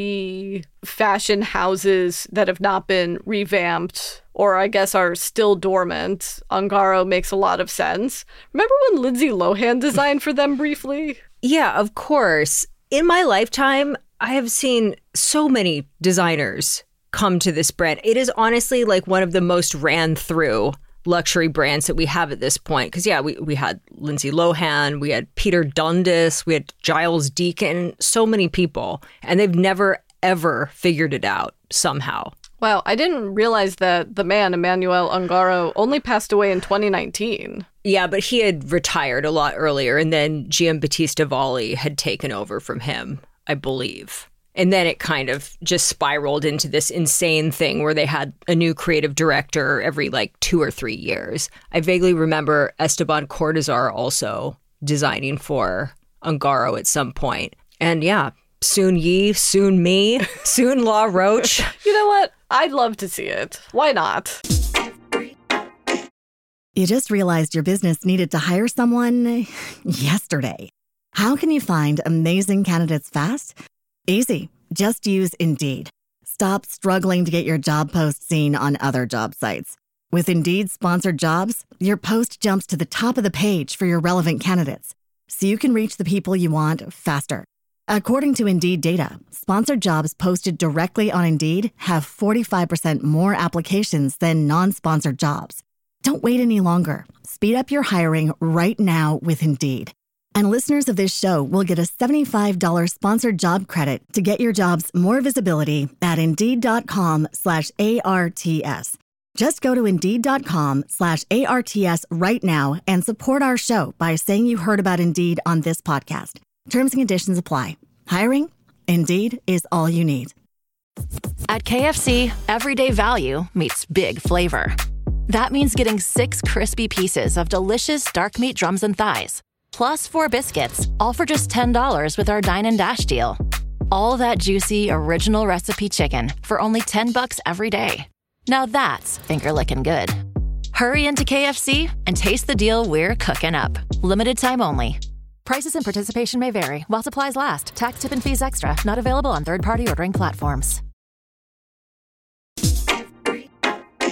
[SPEAKER 5] the fashion houses that have not been revamped, or I guess are still dormant, Ungaro makes a lot of sense. Remember when Lindsay Lohan designed for them briefly?
[SPEAKER 6] Yeah, of course. In my lifetime, I have seen so many designers come to this brand. It is honestly like one of the most ran through luxury brands that we have at this point. Because, yeah, we, we had Lindsay Lohan, we had Peter Dundas, we had Giles Deacon, so many people. And they've never, ever figured it out somehow.
[SPEAKER 5] Wow, I didn't realize that the man, Emmanuel Ungaro, only passed away in twenty nineteen.
[SPEAKER 6] Yeah, but he had retired a lot earlier, and then Giambattista Valli had taken over from him, I believe. And then it kind of just spiraled into this insane thing where they had a new creative director every like two or three years. I vaguely remember Esteban Cortázar also designing for Ungaro at some point. And yeah, soon ye, soon me, soon La Roche.
[SPEAKER 5] You know what? I'd love to see it. Why not?
[SPEAKER 1] You just realized your business needed to hire someone yesterday. How can you find amazing candidates fast? Easy. Just use Indeed. Stop struggling to get your job post seen on other job sites. With Indeed sponsored jobs, your post jumps to the top of the page for your relevant candidates, so you can reach the people you want faster. According to Indeed data, sponsored jobs posted directly on Indeed have forty-five percent more applications than non-sponsored jobs. Don't wait any longer. Speed up your hiring right now with Indeed. And listeners of this show will get a seventy-five dollars sponsored job credit to get your jobs more visibility at Indeed.com slash ARTS. Just go to Indeed.com slash ARTS right now and support our show by saying you heard about Indeed on this podcast. Terms and conditions apply. Hiring? Indeed is all you need.
[SPEAKER 9] At K F C, everyday value meets big flavor. That means getting six crispy pieces of delicious dark meat drums and thighs, plus four biscuits, all for just ten dollars with our Dine and Dash deal. All that juicy, original recipe chicken for only ten bucks every day. Now that's finger-licking good. Hurry into K F C and taste the deal we're cooking up. Limited time only. Prices and participation may vary while supplies last. Tax, tip, and fees extra. Not available on third-party ordering platforms.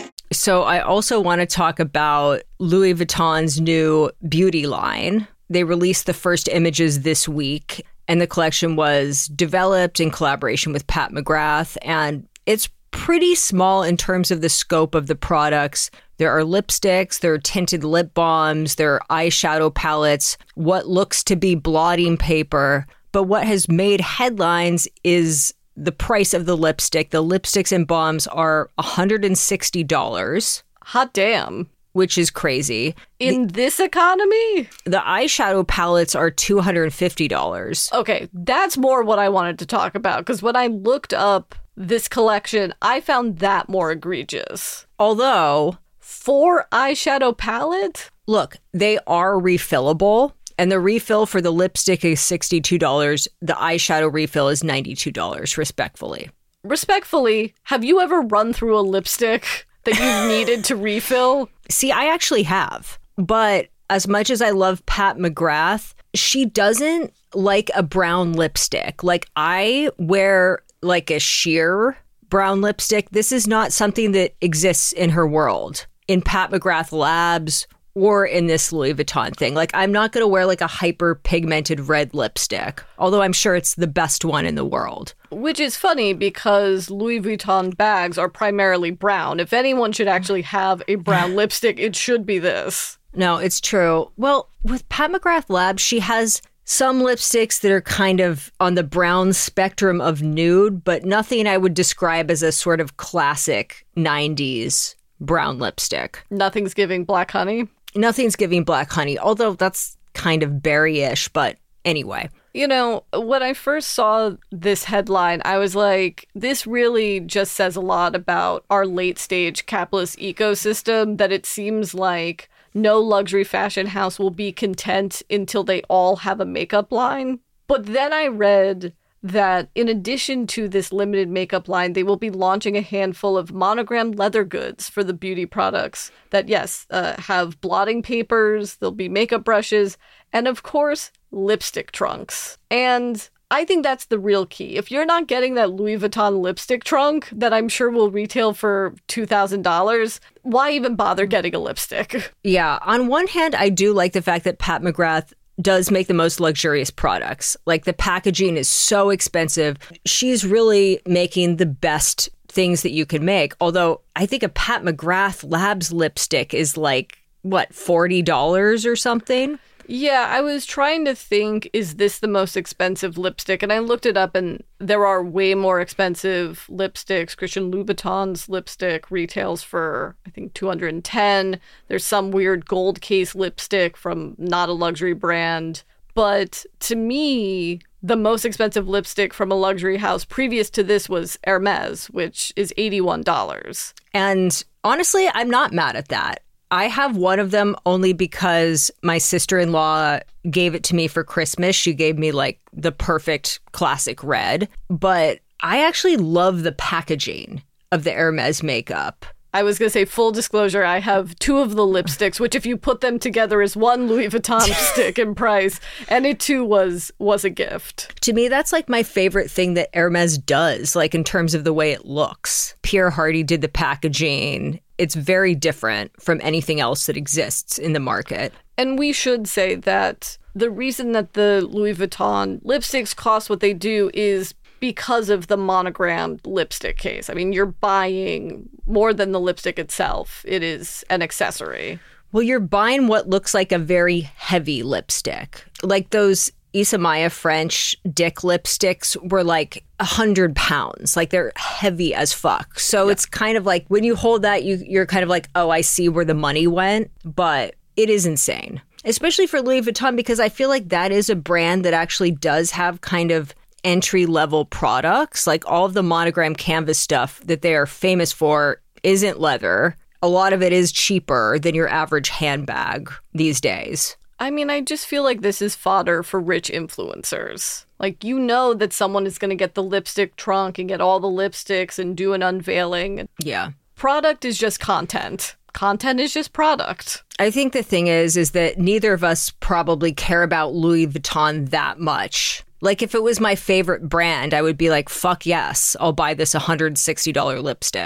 [SPEAKER 6] So I also want to talk about Louis Vuitton's new beauty line. They released the first images this week, and the collection was developed in collaboration with Pat McGrath, and it's pretty small in terms of the scope of the products. There are lipsticks, there are tinted lip balms, there are eyeshadow palettes, what looks to be blotting paper. But what has made headlines is the price of the lipstick. The lipsticks and balms are one hundred sixty dollars.
[SPEAKER 5] Hot damn.
[SPEAKER 6] Which is crazy.
[SPEAKER 5] In
[SPEAKER 6] the,
[SPEAKER 5] this economy?
[SPEAKER 6] The eyeshadow palettes are two hundred fifty dollars.
[SPEAKER 5] Okay, that's more what I wanted to talk about, because when I looked up this collection, I found that more egregious.
[SPEAKER 6] Although,
[SPEAKER 5] for eyeshadow palette?
[SPEAKER 6] Look, they are refillable, and the refill for the lipstick is sixty-two dollars. The eyeshadow refill is ninety-two dollars, respectfully.
[SPEAKER 5] Respectfully, have you ever run through a lipstick that you needed to refill?
[SPEAKER 6] See, I actually have. But as much as I love Pat McGrath, she doesn't like a brown lipstick. Like, I wear like a sheer brown lipstick. This is not something that exists in her world, in Pat McGrath Labs or in this Louis Vuitton thing. Like, I'm not going to wear like a hyper pigmented red lipstick, although I'm sure it's the best one in the world.
[SPEAKER 5] Which is funny because Louis Vuitton bags are primarily brown. If anyone should actually have a brown lipstick, it should be this.
[SPEAKER 6] No, it's true. Well, with Pat McGrath Labs, she has some lipsticks that are kind of on the brown spectrum of nude, but nothing I would describe as a sort of classic nineties brown lipstick.
[SPEAKER 5] Nothing's giving black honey?
[SPEAKER 6] Nothing's giving black honey, although that's kind of berry-ish, but anyway.
[SPEAKER 5] You know, when I first saw this headline, I was like, this really just says a lot about our late-stage capitalist ecosystem, that it seems like no luxury fashion house will be content until they all have a makeup line. But then I read that in addition to this limited makeup line, they will be launching a handful of monogrammed leather goods for the beauty products that, yes, uh, have blotting papers, there'll be makeup brushes, and of course, lipstick trunks. And I think that's the real key. If you're not getting that Louis Vuitton lipstick trunk that I'm sure will retail for two thousand dollars, why even bother getting a lipstick?
[SPEAKER 6] Yeah, on one hand, I do like the fact that Pat McGrath does make the most luxurious products. Like, the packaging is so expensive. She's really making the best things that you can make. Although I think a Pat McGrath Labs lipstick is like, what, forty dollars or something?
[SPEAKER 5] Yeah, I was trying to think, is this the most expensive lipstick? And I looked it up, and there are way more expensive lipsticks. Christian Louboutin's lipstick retails for, I think, two hundred ten dollars. There's some weird gold case lipstick from not a luxury brand. But to me, the most expensive lipstick from a luxury house previous to this was Hermes, which is eighty-one dollars.
[SPEAKER 6] And honestly, I'm not mad at that. I have one of them only because my sister-in-law gave it to me for Christmas. She gave me like the perfect classic red. But I actually love the packaging of the Hermes makeup.
[SPEAKER 5] I was going to say, full disclosure, I have two of the lipsticks, which if you put them together is one Louis Vuitton stick in price. And it too was was a gift.
[SPEAKER 6] To me, that's like my favorite thing that Hermes does, like in terms of the way it looks. Pierre Hardy did the packaging. It's very different from anything else that exists in the market.
[SPEAKER 5] And we should say that the reason that the Louis Vuitton lipsticks cost what they do is because of the monogrammed lipstick case. I mean, you're buying more than the lipstick itself. It is an accessory.
[SPEAKER 6] Well, you're buying what looks like a very heavy lipstick. Like those Isamaya French Dick lipsticks were like one hundred pounds. Like, they're heavy as fuck. So yeah. It's kind of like when you hold that, you, you're kind of like, oh, I see where the money went. But it is insane, especially for Louis Vuitton, because I feel like that is a brand that actually does have kind of entry-level products. Like, all of the monogram canvas stuff that they are famous for isn't leather. A lot of it is cheaper than your average handbag these days.
[SPEAKER 5] I mean, I just feel like this is fodder for rich influencers. Like, you know that someone is going to get the lipstick trunk and get all the lipsticks and do an unveiling.
[SPEAKER 6] Yeah.
[SPEAKER 5] Product is just content. Content is just product.
[SPEAKER 6] I think the thing is, is that neither of us probably care about Louis Vuitton that much. Like, if it was my favorite brand, I would be like, fuck yes, I'll buy this one hundred sixty dollars lipstick.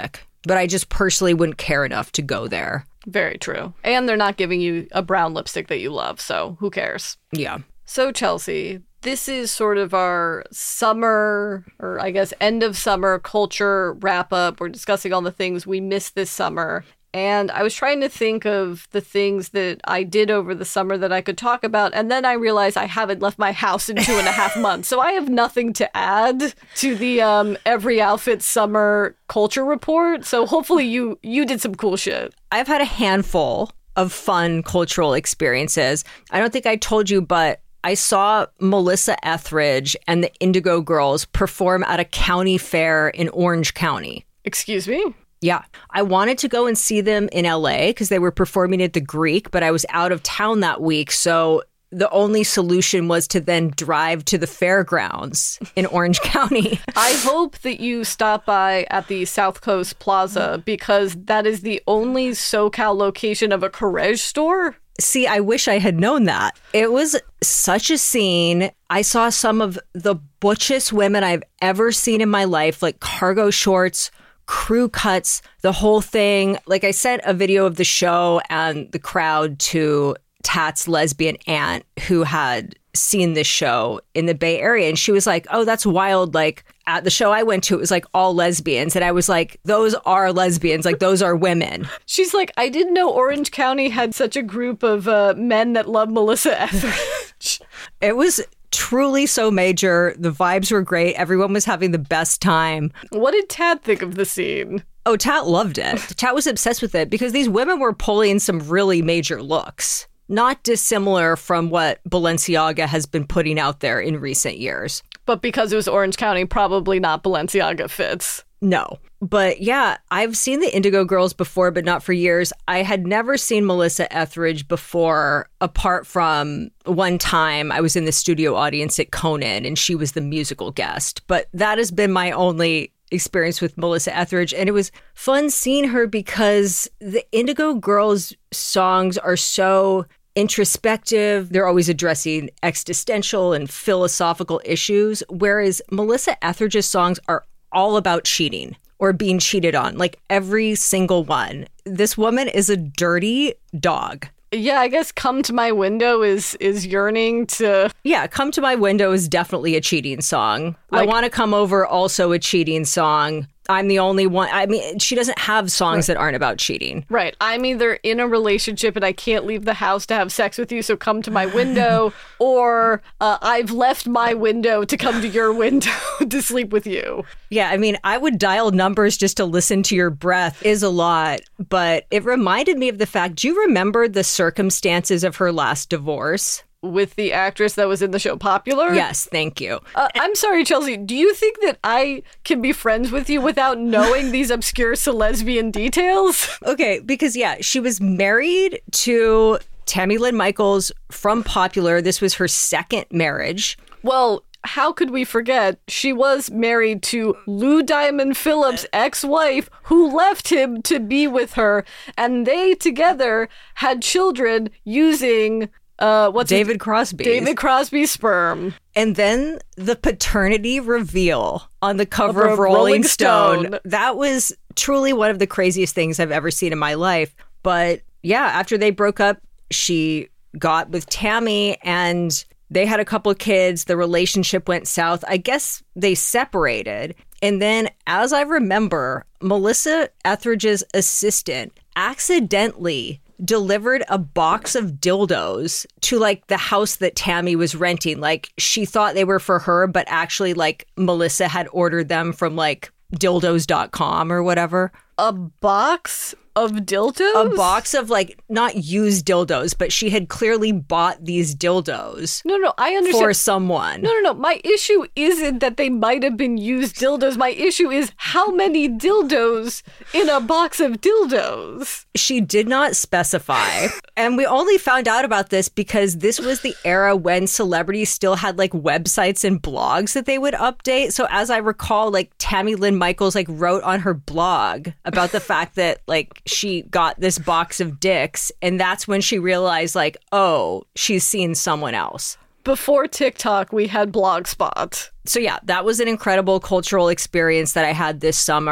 [SPEAKER 6] but I just personally wouldn't care enough to go there.
[SPEAKER 5] Very true. And they're not giving you a brown lipstick that you love, so who cares?
[SPEAKER 6] Yeah.
[SPEAKER 5] So, Chelsea, this is sort of our summer, or I guess end of summer culture wrap up. We're discussing all the things we missed this summer. And I was trying to think of the things that I did over the summer that I could talk about. And then I realized I haven't left my house in two and a half months. So I have nothing to add to the um, Every Outfit Summer Culture Report. So hopefully you you did some cool shit.
[SPEAKER 6] I've had a handful of fun cultural experiences. I don't think I told you, but I saw Melissa Etheridge and the Indigo Girls perform at a county fair in Orange County.
[SPEAKER 5] Excuse me?
[SPEAKER 6] Yeah. I wanted to go and see them in L A because they were performing at the Greek, but I was out of town that week. So the only solution was to then drive to the fairgrounds in Orange County.
[SPEAKER 5] I hope that you stop by at the South Coast Plaza because that is the only SoCal location of a Courrèges store.
[SPEAKER 6] See, I wish I had known that. It was such a scene. I saw some of the butchest women I've ever seen in my life, like cargo shorts, crew cuts, the whole thing. Like I sent a video of the show and the crowd to Tat's lesbian aunt who had seen this show in the Bay Area. And she was like, oh, that's wild. Like at the show I went to, it was like all lesbians. And I was like, those are lesbians. Like those are women.
[SPEAKER 5] She's like, I didn't know Orange County had such a group of uh, men that love Melissa Etheridge.
[SPEAKER 6] It was truly so major. The vibes were great. Everyone was having the best time.
[SPEAKER 5] What did Tat think of the scene?
[SPEAKER 6] Oh, Tat loved it. Tat was obsessed with it because these women were pulling some really major looks, not dissimilar from what Balenciaga has been putting out there in recent years.
[SPEAKER 5] But because it was Orange County, probably not Balenciaga fits.
[SPEAKER 6] No. But yeah, I've seen the Indigo Girls before, but not for years. I had never seen Melissa Etheridge before, apart from one time I was in the studio audience at Conan and she was the musical guest. But that has been my only experience with Melissa Etheridge. And it was fun seeing her because the Indigo Girls songs are so introspective. They're always addressing existential and philosophical issues, whereas Melissa Etheridge's songs are all about cheating or being cheated on, like every single one. This woman is a dirty dog.
[SPEAKER 5] Yeah, I guess Come to My Window is is yearning to...
[SPEAKER 6] Yeah, Come to My Window is definitely a cheating song. Like, I Want to Come Over, also a cheating song. I'm the only one. I mean, she doesn't have songs right. that aren't about cheating.
[SPEAKER 5] Right. I'm either in a relationship and I can't leave the house to have sex with you, so come to my window, or uh, I've left my window to come to your window to sleep with you.
[SPEAKER 6] Yeah, I mean, I would dial numbers just to listen to your breath is a lot, but it reminded me of the fact, do you remember the circumstances of her last divorce?
[SPEAKER 5] With the actress that was in the show Popular?
[SPEAKER 6] Yes, thank you.
[SPEAKER 5] Uh, I'm sorry, Chelsea. Do you think that I can be friends with you without knowing these obscure lesbian details?
[SPEAKER 6] Okay, because yeah, she was married to Tammy Lynn Michaels from Popular. This was her second marriage.
[SPEAKER 5] Well, how could we forget? She was married to Lou Diamond Phillips' ex-wife who left him to be with her, and they together had children using... Uh, what's
[SPEAKER 6] David
[SPEAKER 5] it?
[SPEAKER 6] Crosby.
[SPEAKER 5] David Crosby's sperm.
[SPEAKER 6] And then the paternity reveal on the cover of, of Rolling, Rolling Stone. Stone. That was truly one of the craziest things I've ever seen in my life. But yeah, after they broke up, she got with Tammy and they had a couple of kids. The relationship went south. I guess they separated. And then, as I remember, Melissa Etheridge's assistant accidentally delivered a box of dildos to like the house that Tammy was renting. Like she thought they were for her, but actually like Melissa had ordered them from like dildos dot com or whatever.
[SPEAKER 5] A box of dildos?
[SPEAKER 6] A box of like not used dildos, but she had clearly bought these dildos.
[SPEAKER 5] No, no, I understand.
[SPEAKER 6] For someone.
[SPEAKER 5] No, no, no. My issue isn't that they might have been used dildos. My issue is how many dildos in a box of dildos?
[SPEAKER 6] She did not specify. And we only found out about this because this was the era when celebrities still had like websites and blogs that they would update. So as I recall, like Tammy Lynn Michaels like wrote on her blog about the fact that like she got this box of dicks, and that's when she realized like, oh, she's seen someone else.
[SPEAKER 5] Before TikTok, we had Blogspot.
[SPEAKER 6] So yeah, that was an incredible cultural experience that I had this summer.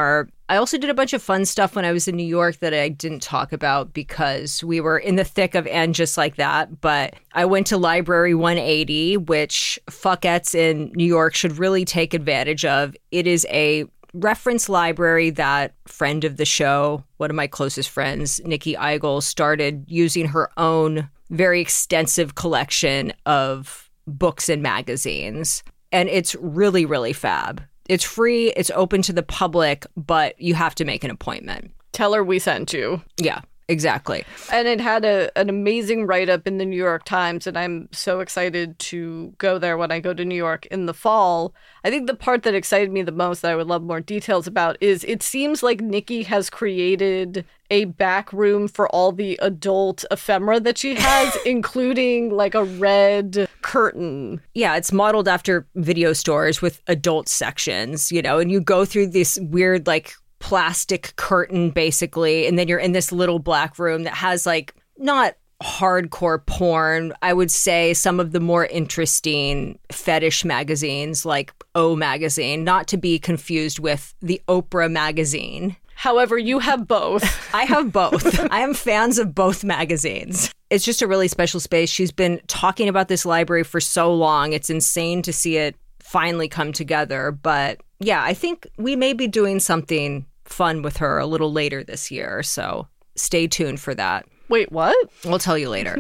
[SPEAKER 6] I also did a bunch of fun stuff when I was in New York that I didn't talk about because we were in the thick of And Just Like That. But I went to Library one eighty, which fuckettes in New York should really take advantage of. It is a reference library that friend of the show, one of my closest friends, Nikki Eigel, started using her own very extensive collection of books and magazines. And it's really, really fab. It's free, it's open to the public, but you have to make an appointment.
[SPEAKER 5] Tell her we sent you.
[SPEAKER 6] Yeah, exactly.
[SPEAKER 5] And it had a, an amazing write-up in the New York Times, and I'm so excited to go there when I go to New York in the fall. I think the part that excited me the most that I would love more details about is it seems like Nikki has created a back room for all the adult ephemera that she has, including like a red curtain.
[SPEAKER 6] Yeah, it's modeled after video stores with adult sections, you know, and you go through this weird like plastic curtain basically, and then you're in this little black room that has like not hardcore porn, I would say some of the more interesting fetish magazines like O Magazine, not to be confused with the Oprah magazine.
[SPEAKER 5] However, you have both.
[SPEAKER 6] I have both. I am fans of both magazines. It's just a really special space. She's been talking about this library for so long. It's insane to see it finally come together. But yeah, I think we may be doing something fun with her a little later this year. So stay tuned for that.
[SPEAKER 5] Wait, what?
[SPEAKER 6] We'll tell you later.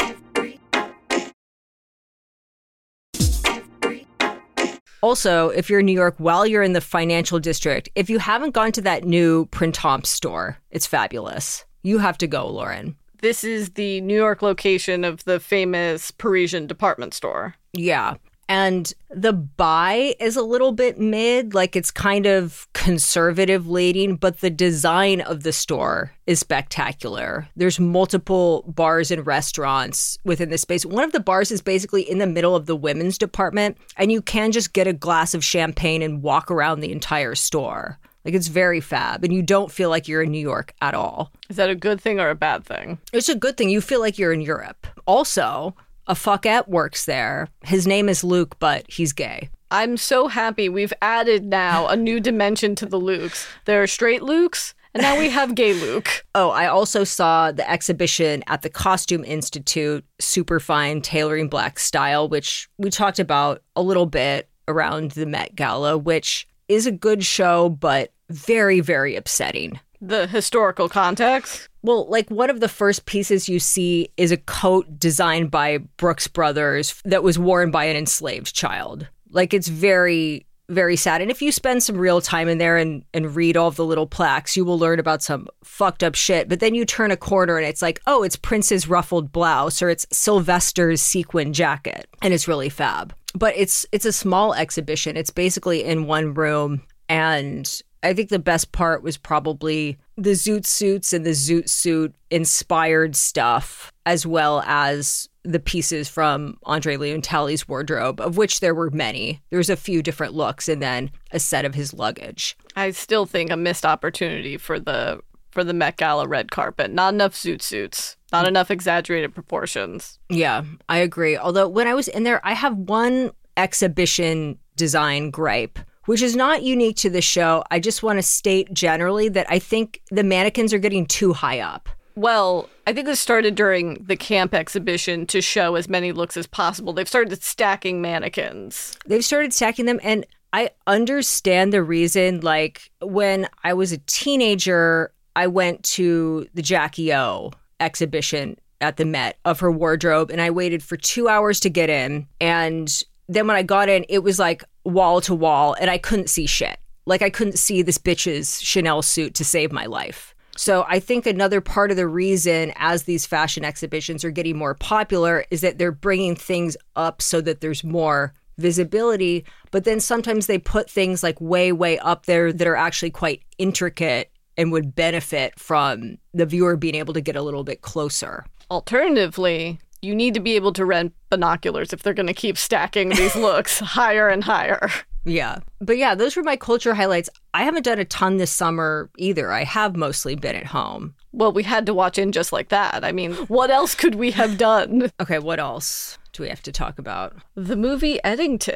[SPEAKER 6] Also, if you're in New York while you're in the financial district, if you haven't gone to that new Printemps store, it's fabulous. You have to go, Lauren.
[SPEAKER 5] This is the New York location of the famous Parisian department store.
[SPEAKER 6] Yeah. And the buy is a little bit mid, like it's kind of conservative leading, but the design of the store is spectacular. There's multiple bars and restaurants within this space. One of the bars is basically in the middle of the women's department, and you can just get a glass of champagne and walk around the entire store. Like, it's very fab, and you don't feel like you're in New York at all.
[SPEAKER 5] Is that a good thing or a bad thing?
[SPEAKER 6] It's a good thing. You feel like you're in Europe. Also, a fuckette works there. His name is Luke, but he's gay.
[SPEAKER 5] I'm so happy we've added now a new dimension to the Lukes. There are straight Lukes, and now we have gay Luke.
[SPEAKER 6] Oh, I also saw the exhibition at the Costume Institute, Superfine Tailoring Black Style, which we talked about a little bit around the Met Gala, which is a good show, but very, very upsetting.
[SPEAKER 5] The historical context?
[SPEAKER 6] Well, like one of the first pieces you see is a coat designed by Brooks Brothers that was worn by an enslaved child. Like, it's very, very sad. And if you spend some real time in there and, and read all of the little plaques, you will learn about some fucked up shit. But then you turn a corner and it's like, oh, it's Prince's ruffled blouse or it's Sylvester's sequin jacket. And it's really fab. But it's it's a small exhibition. It's basically in one room. And I think the best part was probably the zoot suits and the zoot suit inspired stuff, as well as the pieces from Andre Leontali's wardrobe, of which there were many. There was a few different looks and then a set of his luggage.
[SPEAKER 5] I still think a missed opportunity for the for the Met Gala red carpet. Not enough zoot suits. Not enough exaggerated proportions.
[SPEAKER 6] Yeah, I agree. Although when I was in there, I have one exhibition design gripe, which is not unique to the show. I just want to state generally that I think the mannequins are getting too high up.
[SPEAKER 5] Well, I think this started during the camp exhibition to show as many looks as possible. They've started stacking mannequins.
[SPEAKER 6] They've started stacking them, and I understand the reason. Like, when I was a teenager, I went to the Jackie O exhibition at the Met of her wardrobe, and I waited for two hours to get in. And then when I got in, it was like wall to wall, and I couldn't see shit. Like, I couldn't see this bitch's Chanel suit to save my life. So I think another part of the reason as these fashion exhibitions are getting more popular is that they're bringing things up so that there's more visibility. But then sometimes they put things like way, way up there that are actually quite intricate and would benefit from the viewer being able to get a little bit closer.
[SPEAKER 5] Alternatively, you need to be able to rent binoculars if they're going to keep stacking these looks higher and higher.
[SPEAKER 6] Yeah. But yeah, those were my culture highlights. I haven't done a ton this summer either. I have mostly been at home.
[SPEAKER 5] Well, we had to watch In Just Like That. I mean, what else could we have done?
[SPEAKER 6] Okay, what else do we have to talk about?
[SPEAKER 5] The movie Eddington.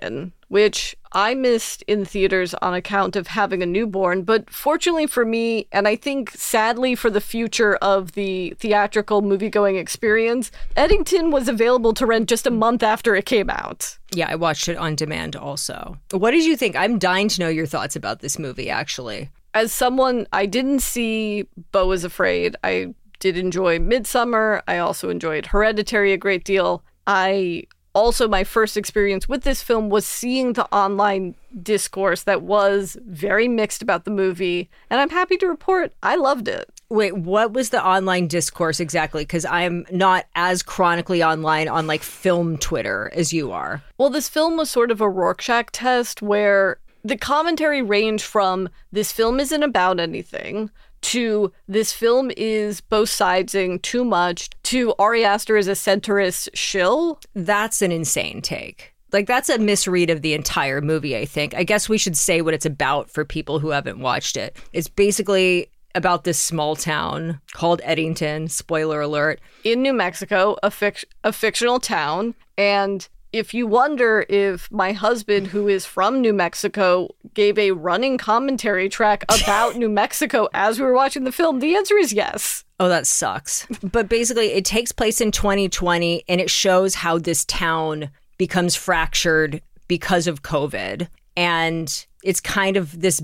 [SPEAKER 5] which I missed in theaters on account of having a newborn. But fortunately for me, and I think sadly for the future of the theatrical movie-going experience, Eddington was available to rent just a month after it came out.
[SPEAKER 6] Yeah, I watched it on demand also. What did you think? I'm dying to know your thoughts about this movie, actually.
[SPEAKER 5] As someone, I didn't see Beau is Afraid. I did enjoy Midsommar. I also enjoyed Hereditary a great deal. I also, my first experience with this film was seeing the online discourse that was very mixed about the movie. And I'm happy to report I loved it.
[SPEAKER 6] Wait, what was the online discourse exactly? Because I'm not as chronically online on like film Twitter as you are.
[SPEAKER 5] Well, this film was sort of a Rorschach test where the commentary ranged from this film isn't about anything to this film is both sidesing too much to Ari Aster is a centrist shill.
[SPEAKER 6] That's an insane take. Like, that's a misread of the entire movie, I think. I guess we should say what it's about for people who haven't watched it. It's basically about this small town called Eddington, spoiler alert.
[SPEAKER 5] In New Mexico, a, fic- a fictional town. And if you wonder if my husband, who is from New Mexico, gave a running commentary track about New Mexico as we were watching the film, the answer is yes.
[SPEAKER 6] Oh, that sucks. But basically, it takes place in twenty twenty, and it shows how this town becomes fractured because of COVID. And it's kind of this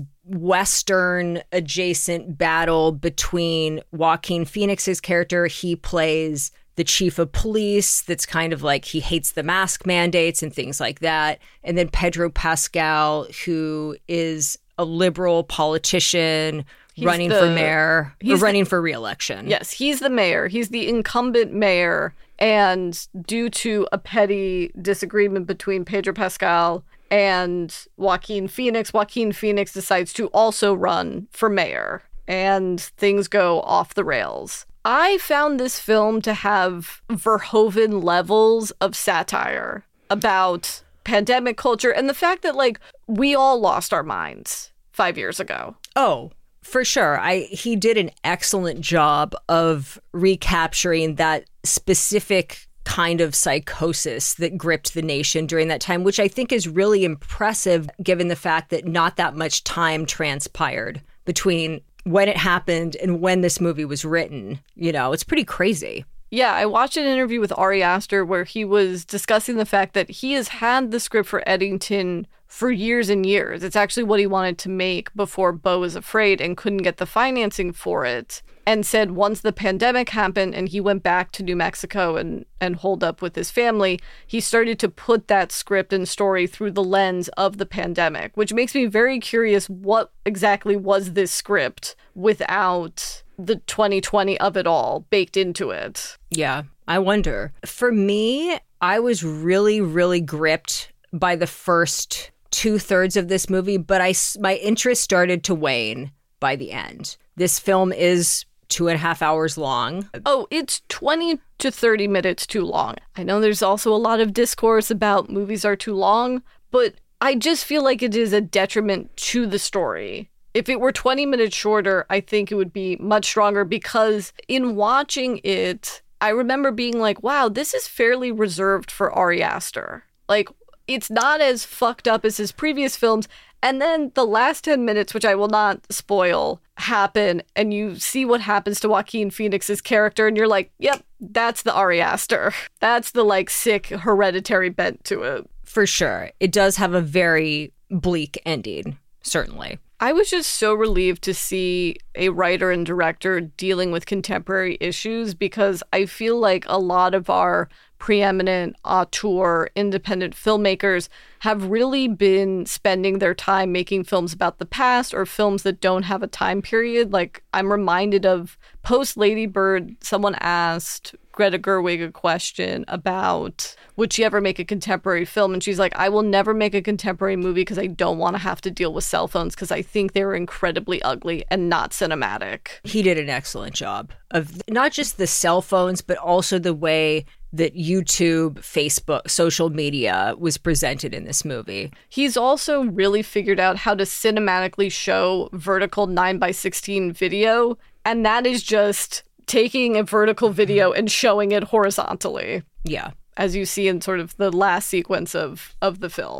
[SPEAKER 6] Western adjacent battle between Joaquin Phoenix's character. He plays the chief of police that's kind of like he hates the mask mandates and things like that. And then Pedro Pascal, who is a liberal politician he's running the, for mayor, or running the, for re-election.
[SPEAKER 5] Yes, he's the mayor. He's the incumbent mayor. And due to a petty disagreement between Pedro Pascal and Joaquin Phoenix, Joaquin Phoenix decides to also run for mayor. And things go off the rails. I found this film to have Verhoeven levels of satire about pandemic culture and the fact that, like, we all lost our minds five years ago.
[SPEAKER 6] Oh, for sure. I he did an excellent job of recapturing that specific kind of psychosis that gripped the nation during that time, which I think is really impressive given the fact that not that much time transpired between when it happened and when this movie was written. You know, it's pretty crazy.
[SPEAKER 5] Yeah, I watched an interview with Ari Aster where he was discussing the fact that he has had the script for Eddington for years and years. It's actually what he wanted to make before Beau is Afraid and couldn't get the financing for it. And said once the pandemic happened and he went back to New Mexico and, and holed up with his family, he started to put that script and story through the lens of the pandemic, which makes me very curious what exactly was this script without the twenty twenty of it all baked into it.
[SPEAKER 6] Yeah, I wonder. For me, I was really, really gripped by the first two thirds of this movie, but I, my interest started to wane by the end. This film is two and a half hours long.
[SPEAKER 5] Oh, it's twenty to thirty minutes too long. I know there's also a lot of discourse about movies are too long, but I just feel like it is a detriment to the story. If it were twenty minutes shorter, I think it would be much stronger because in watching it, I remember being like, wow, this is fairly reserved for Ari Aster. Like, it's not as fucked up as his previous films. And then the last ten minutes, which I will not spoil, happen, and you see what happens to Joaquin Phoenix's character, and you're like, yep, that's the Ari Aster. That's the, like, sick hereditary bent to it.
[SPEAKER 6] For sure. It does have a very bleak ending, certainly.
[SPEAKER 5] I was just so relieved to see a writer and director dealing with contemporary issues because I feel like a lot of our preeminent auteur independent filmmakers have really been spending their time making films about the past or films that don't have a time period. Like, I'm reminded of post Lady Bird, someone asked Greta Gerwig a question about would she ever make a contemporary film, and she's like, I will never make a contemporary movie because I don't want to have to deal with cell phones because I think they're incredibly ugly and not cinematic.
[SPEAKER 6] He did an excellent job of not just the cell phones but also the way that YouTube, Facebook, social media was presented in this movie.
[SPEAKER 5] He's also really figured out how to cinematically show vertical nine by sixteen video, and that is just taking a vertical video and showing it horizontally.
[SPEAKER 6] Yeah.
[SPEAKER 5] As you see in sort of the last sequence of, of the film.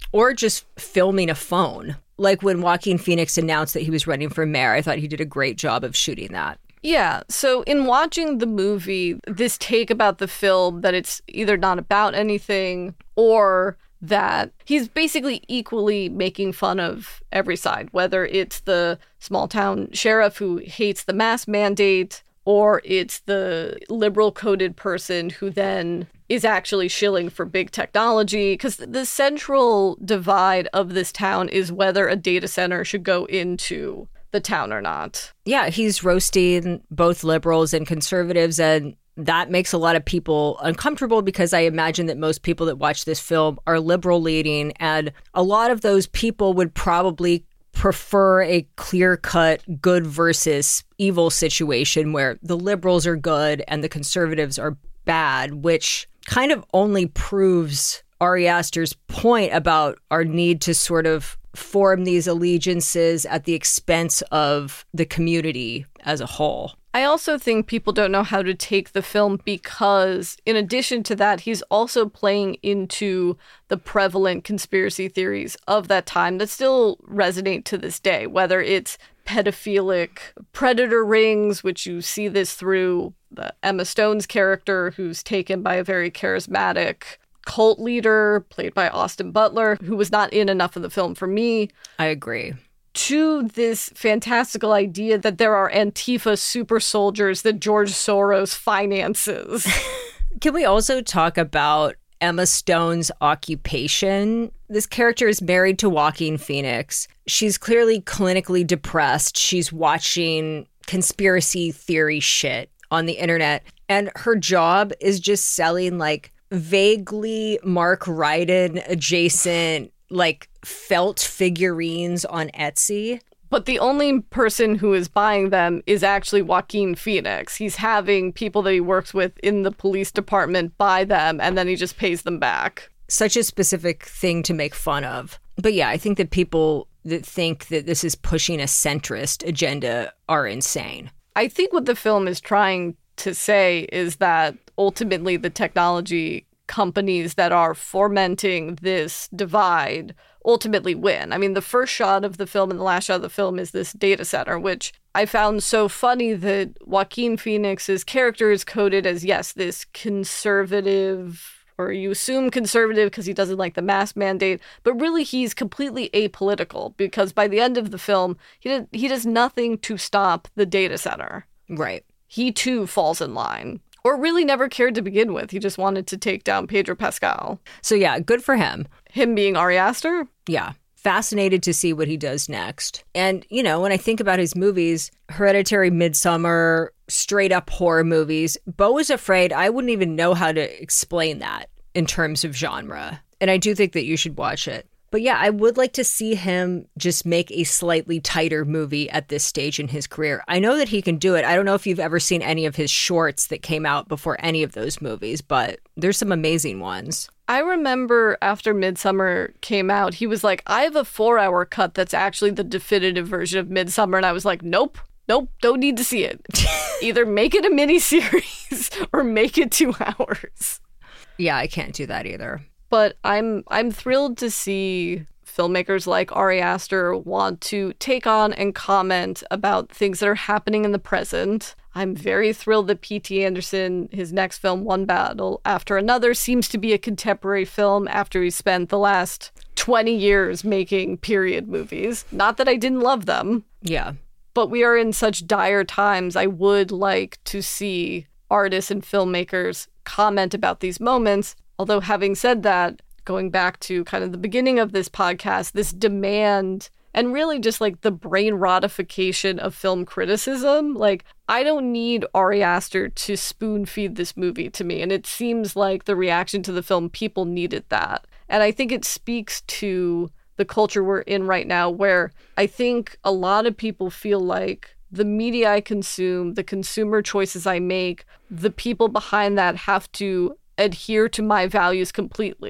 [SPEAKER 6] Or just filming a phone. Like when Joaquin Phoenix announced that he was running for mayor, I thought he did a great job of shooting that.
[SPEAKER 5] Yeah, so in watching the movie, this take about the film that it's either not about anything or that he's basically equally making fun of every side, whether it's the small town sheriff who hates the mask mandate or it's the liberal coded person who then is actually shilling for big technology. Because the central divide of this town is whether a data center should go into the town or not.
[SPEAKER 6] Yeah, he's roasting both liberals and conservatives, and that makes a lot of people uncomfortable because I imagine that most people that watch this film are liberal leaning, and a lot of those people would probably prefer a clear-cut good versus evil situation where the liberals are good and the conservatives are bad, which kind of only proves Ari Aster's point about our need to sort of form these allegiances at the expense of the community as a whole.
[SPEAKER 5] I also think people don't know how to take the film because, in addition to that, he's also playing into the prevalent conspiracy theories of that time that still resonate to this day, whether it's pedophilic predator rings, which you see this through the Emma Stone's character, who's taken by a very charismatic cult leader played by Austin Butler, who was not in enough of the film for me.
[SPEAKER 6] I agree.
[SPEAKER 5] To this fantastical idea that there are Antifa super soldiers that George Soros finances.
[SPEAKER 6] Can we also talk about Emma Stone's occupation? This character is married to Joaquin Phoenix. She's clearly clinically depressed. She's watching conspiracy theory shit on the internet. And her job is just selling like vaguely Mark Ryden adjacent like felt figurines on Etsy.
[SPEAKER 5] But the only person who is buying them is actually Joaquin Phoenix. He's having people that he works with in the police department buy them, and then he just pays them back.
[SPEAKER 6] Such a specific thing to make fun of. But yeah, I think that people that think that this is pushing a centrist agenda are insane.
[SPEAKER 5] I think what the film is trying to say is that ultimately the technology companies that are fomenting this divide ultimately win. I mean, the first shot of the film and the last shot of the film is this data center, which I found so funny that Joaquin Phoenix's character is coded as, yes, this conservative, or you assume conservative because he doesn't like the mask mandate, but really he's completely apolitical because by the end of the film, he did, he does nothing to stop the data center.
[SPEAKER 6] Right.
[SPEAKER 5] He too falls in line. Or really never cared to begin with. He just wanted to take down Pedro Pascal.
[SPEAKER 6] So yeah, good for him.
[SPEAKER 5] Him being Ari Aster?
[SPEAKER 6] Yeah. Fascinated to see what he does next. And, you know, when I think about his movies, Hereditary, Midsommar, straight up horror movies, Beau is Afraid, I wouldn't even know how to explain that in terms of genre. And I do think that you should watch it. But yeah, I would like to see him just make a slightly tighter movie at this stage in his career. I know that he can do it. I don't know if you've ever seen any of his shorts that came out before any of those movies, but there's some amazing ones.
[SPEAKER 5] I remember after Midsommar came out, he was like, I have a four-hour cut that's actually the definitive version of Midsommar. And I was like, nope, nope, don't need to see it. Either make it a miniseries or make it two hours.
[SPEAKER 6] Yeah, I can't do that either.
[SPEAKER 5] But I'm I'm thrilled to see filmmakers like Ari Aster want to take on and comment about things that are happening in the present. I'm very thrilled that P T Anderson, his next film, One Battle After Another, seems to be a contemporary film after he spent the last twenty years making period movies. Not that I didn't love them.
[SPEAKER 6] Yeah.
[SPEAKER 5] But we are in such dire times. I would like to see artists and filmmakers comment about these moments. Although having said that, going back to kind of the beginning of this podcast, this demand and really just like the brain rotification of film criticism, like I don't need Ari Aster to spoon feed this movie to me. And it seems like the reaction to the film, people needed that. And I think it speaks to the culture we're in right now, where I think a lot of people feel like the media I consume, the consumer choices I make, the people behind that have to adhere to my values completely.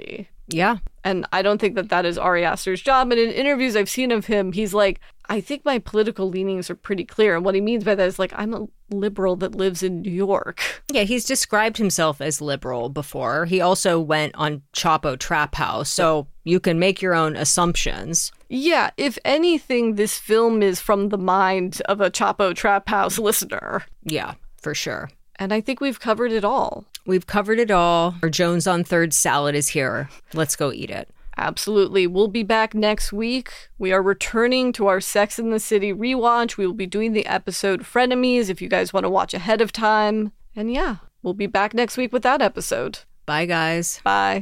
[SPEAKER 6] Yeah.
[SPEAKER 5] And I don't think that that is Ari Aster's job. And in interviews I've seen of him, he's like, I think my political leanings are pretty clear. And what he means by that is like, I'm a liberal that lives in New York.
[SPEAKER 6] Yeah, he's described himself as liberal before. He also went on Chapo Trap House. So you can make your own assumptions.
[SPEAKER 5] Yeah, if anything, this film is from the mind of a Chapo Trap House listener.
[SPEAKER 6] Yeah, for sure.
[SPEAKER 5] And I think we've covered it all.
[SPEAKER 6] We've covered it all. Our Jones on Third salad is here. Let's go eat it.
[SPEAKER 5] Absolutely. We'll be back next week. We are returning to our Sex and the City rewatch. We will be doing the episode Frenemies if you guys want to watch ahead of time. And yeah, we'll be back next week with that episode.
[SPEAKER 6] Bye, guys.
[SPEAKER 5] Bye.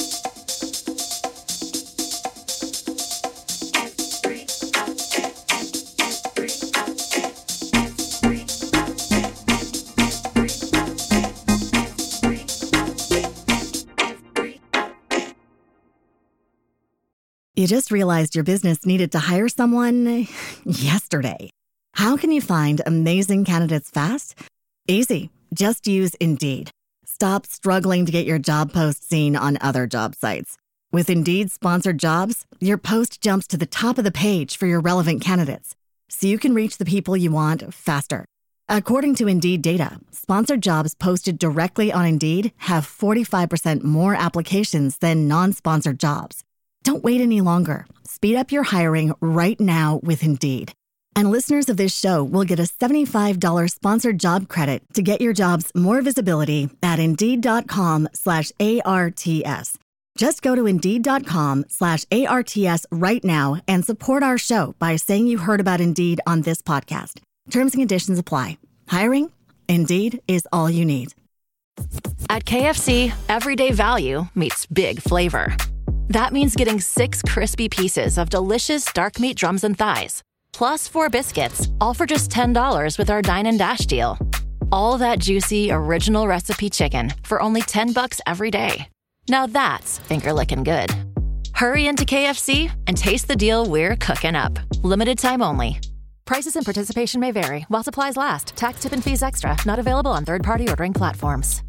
[SPEAKER 1] You just realized your business needed to hire someone yesterday. How can you find amazing candidates fast? Easy. Just use Indeed. Stop struggling to get your job post seen on other job sites. With Indeed sponsored jobs, your post jumps to the top of the page for your relevant candidates, so you can reach the people you want faster. According to Indeed data, sponsored jobs posted directly on Indeed have forty-five percent more applications than non-sponsored jobs. Don't wait any longer. Speed up your hiring right now with Indeed. And listeners of this show will get a seventy-five dollars sponsored job credit to get your jobs more visibility at Indeed.com slash ARTS. Just go to Indeed.com slash ARTS right now and support our show by saying you heard about Indeed on this podcast. Terms and conditions apply. Hiring? Indeed is all you need.
[SPEAKER 9] At K F C, everyday value meets big flavor. That means getting six crispy pieces of delicious dark meat drums and thighs, plus four biscuits, all for just ten dollars with our Dine and Dash deal. All that juicy, original recipe chicken for only ten bucks every day. Now that's finger-licking good. Hurry into K F C and taste the deal we're cooking up. Limited time only. Prices and participation may vary while supplies last. Tax, tip, and fees extra. Not available on third-party ordering platforms.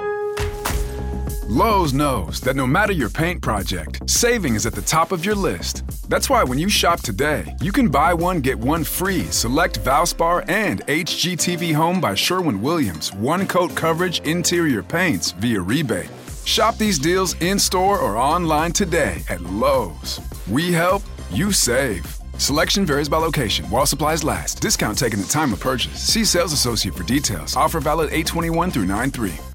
[SPEAKER 2] Lowe's knows that no matter your paint project, saving is at the top of your list. That's why when you shop today, you can buy one, get one free select Valspar and H G T V Home by Sherwin-Williams one-coat coverage interior paints via rebate. Shop these deals in-store or online today at Lowe's. We help, you save. Selection varies by location. While supplies last. Discount taken at time of purchase. See sales associate for details. Offer valid eight twenty-one through nine three.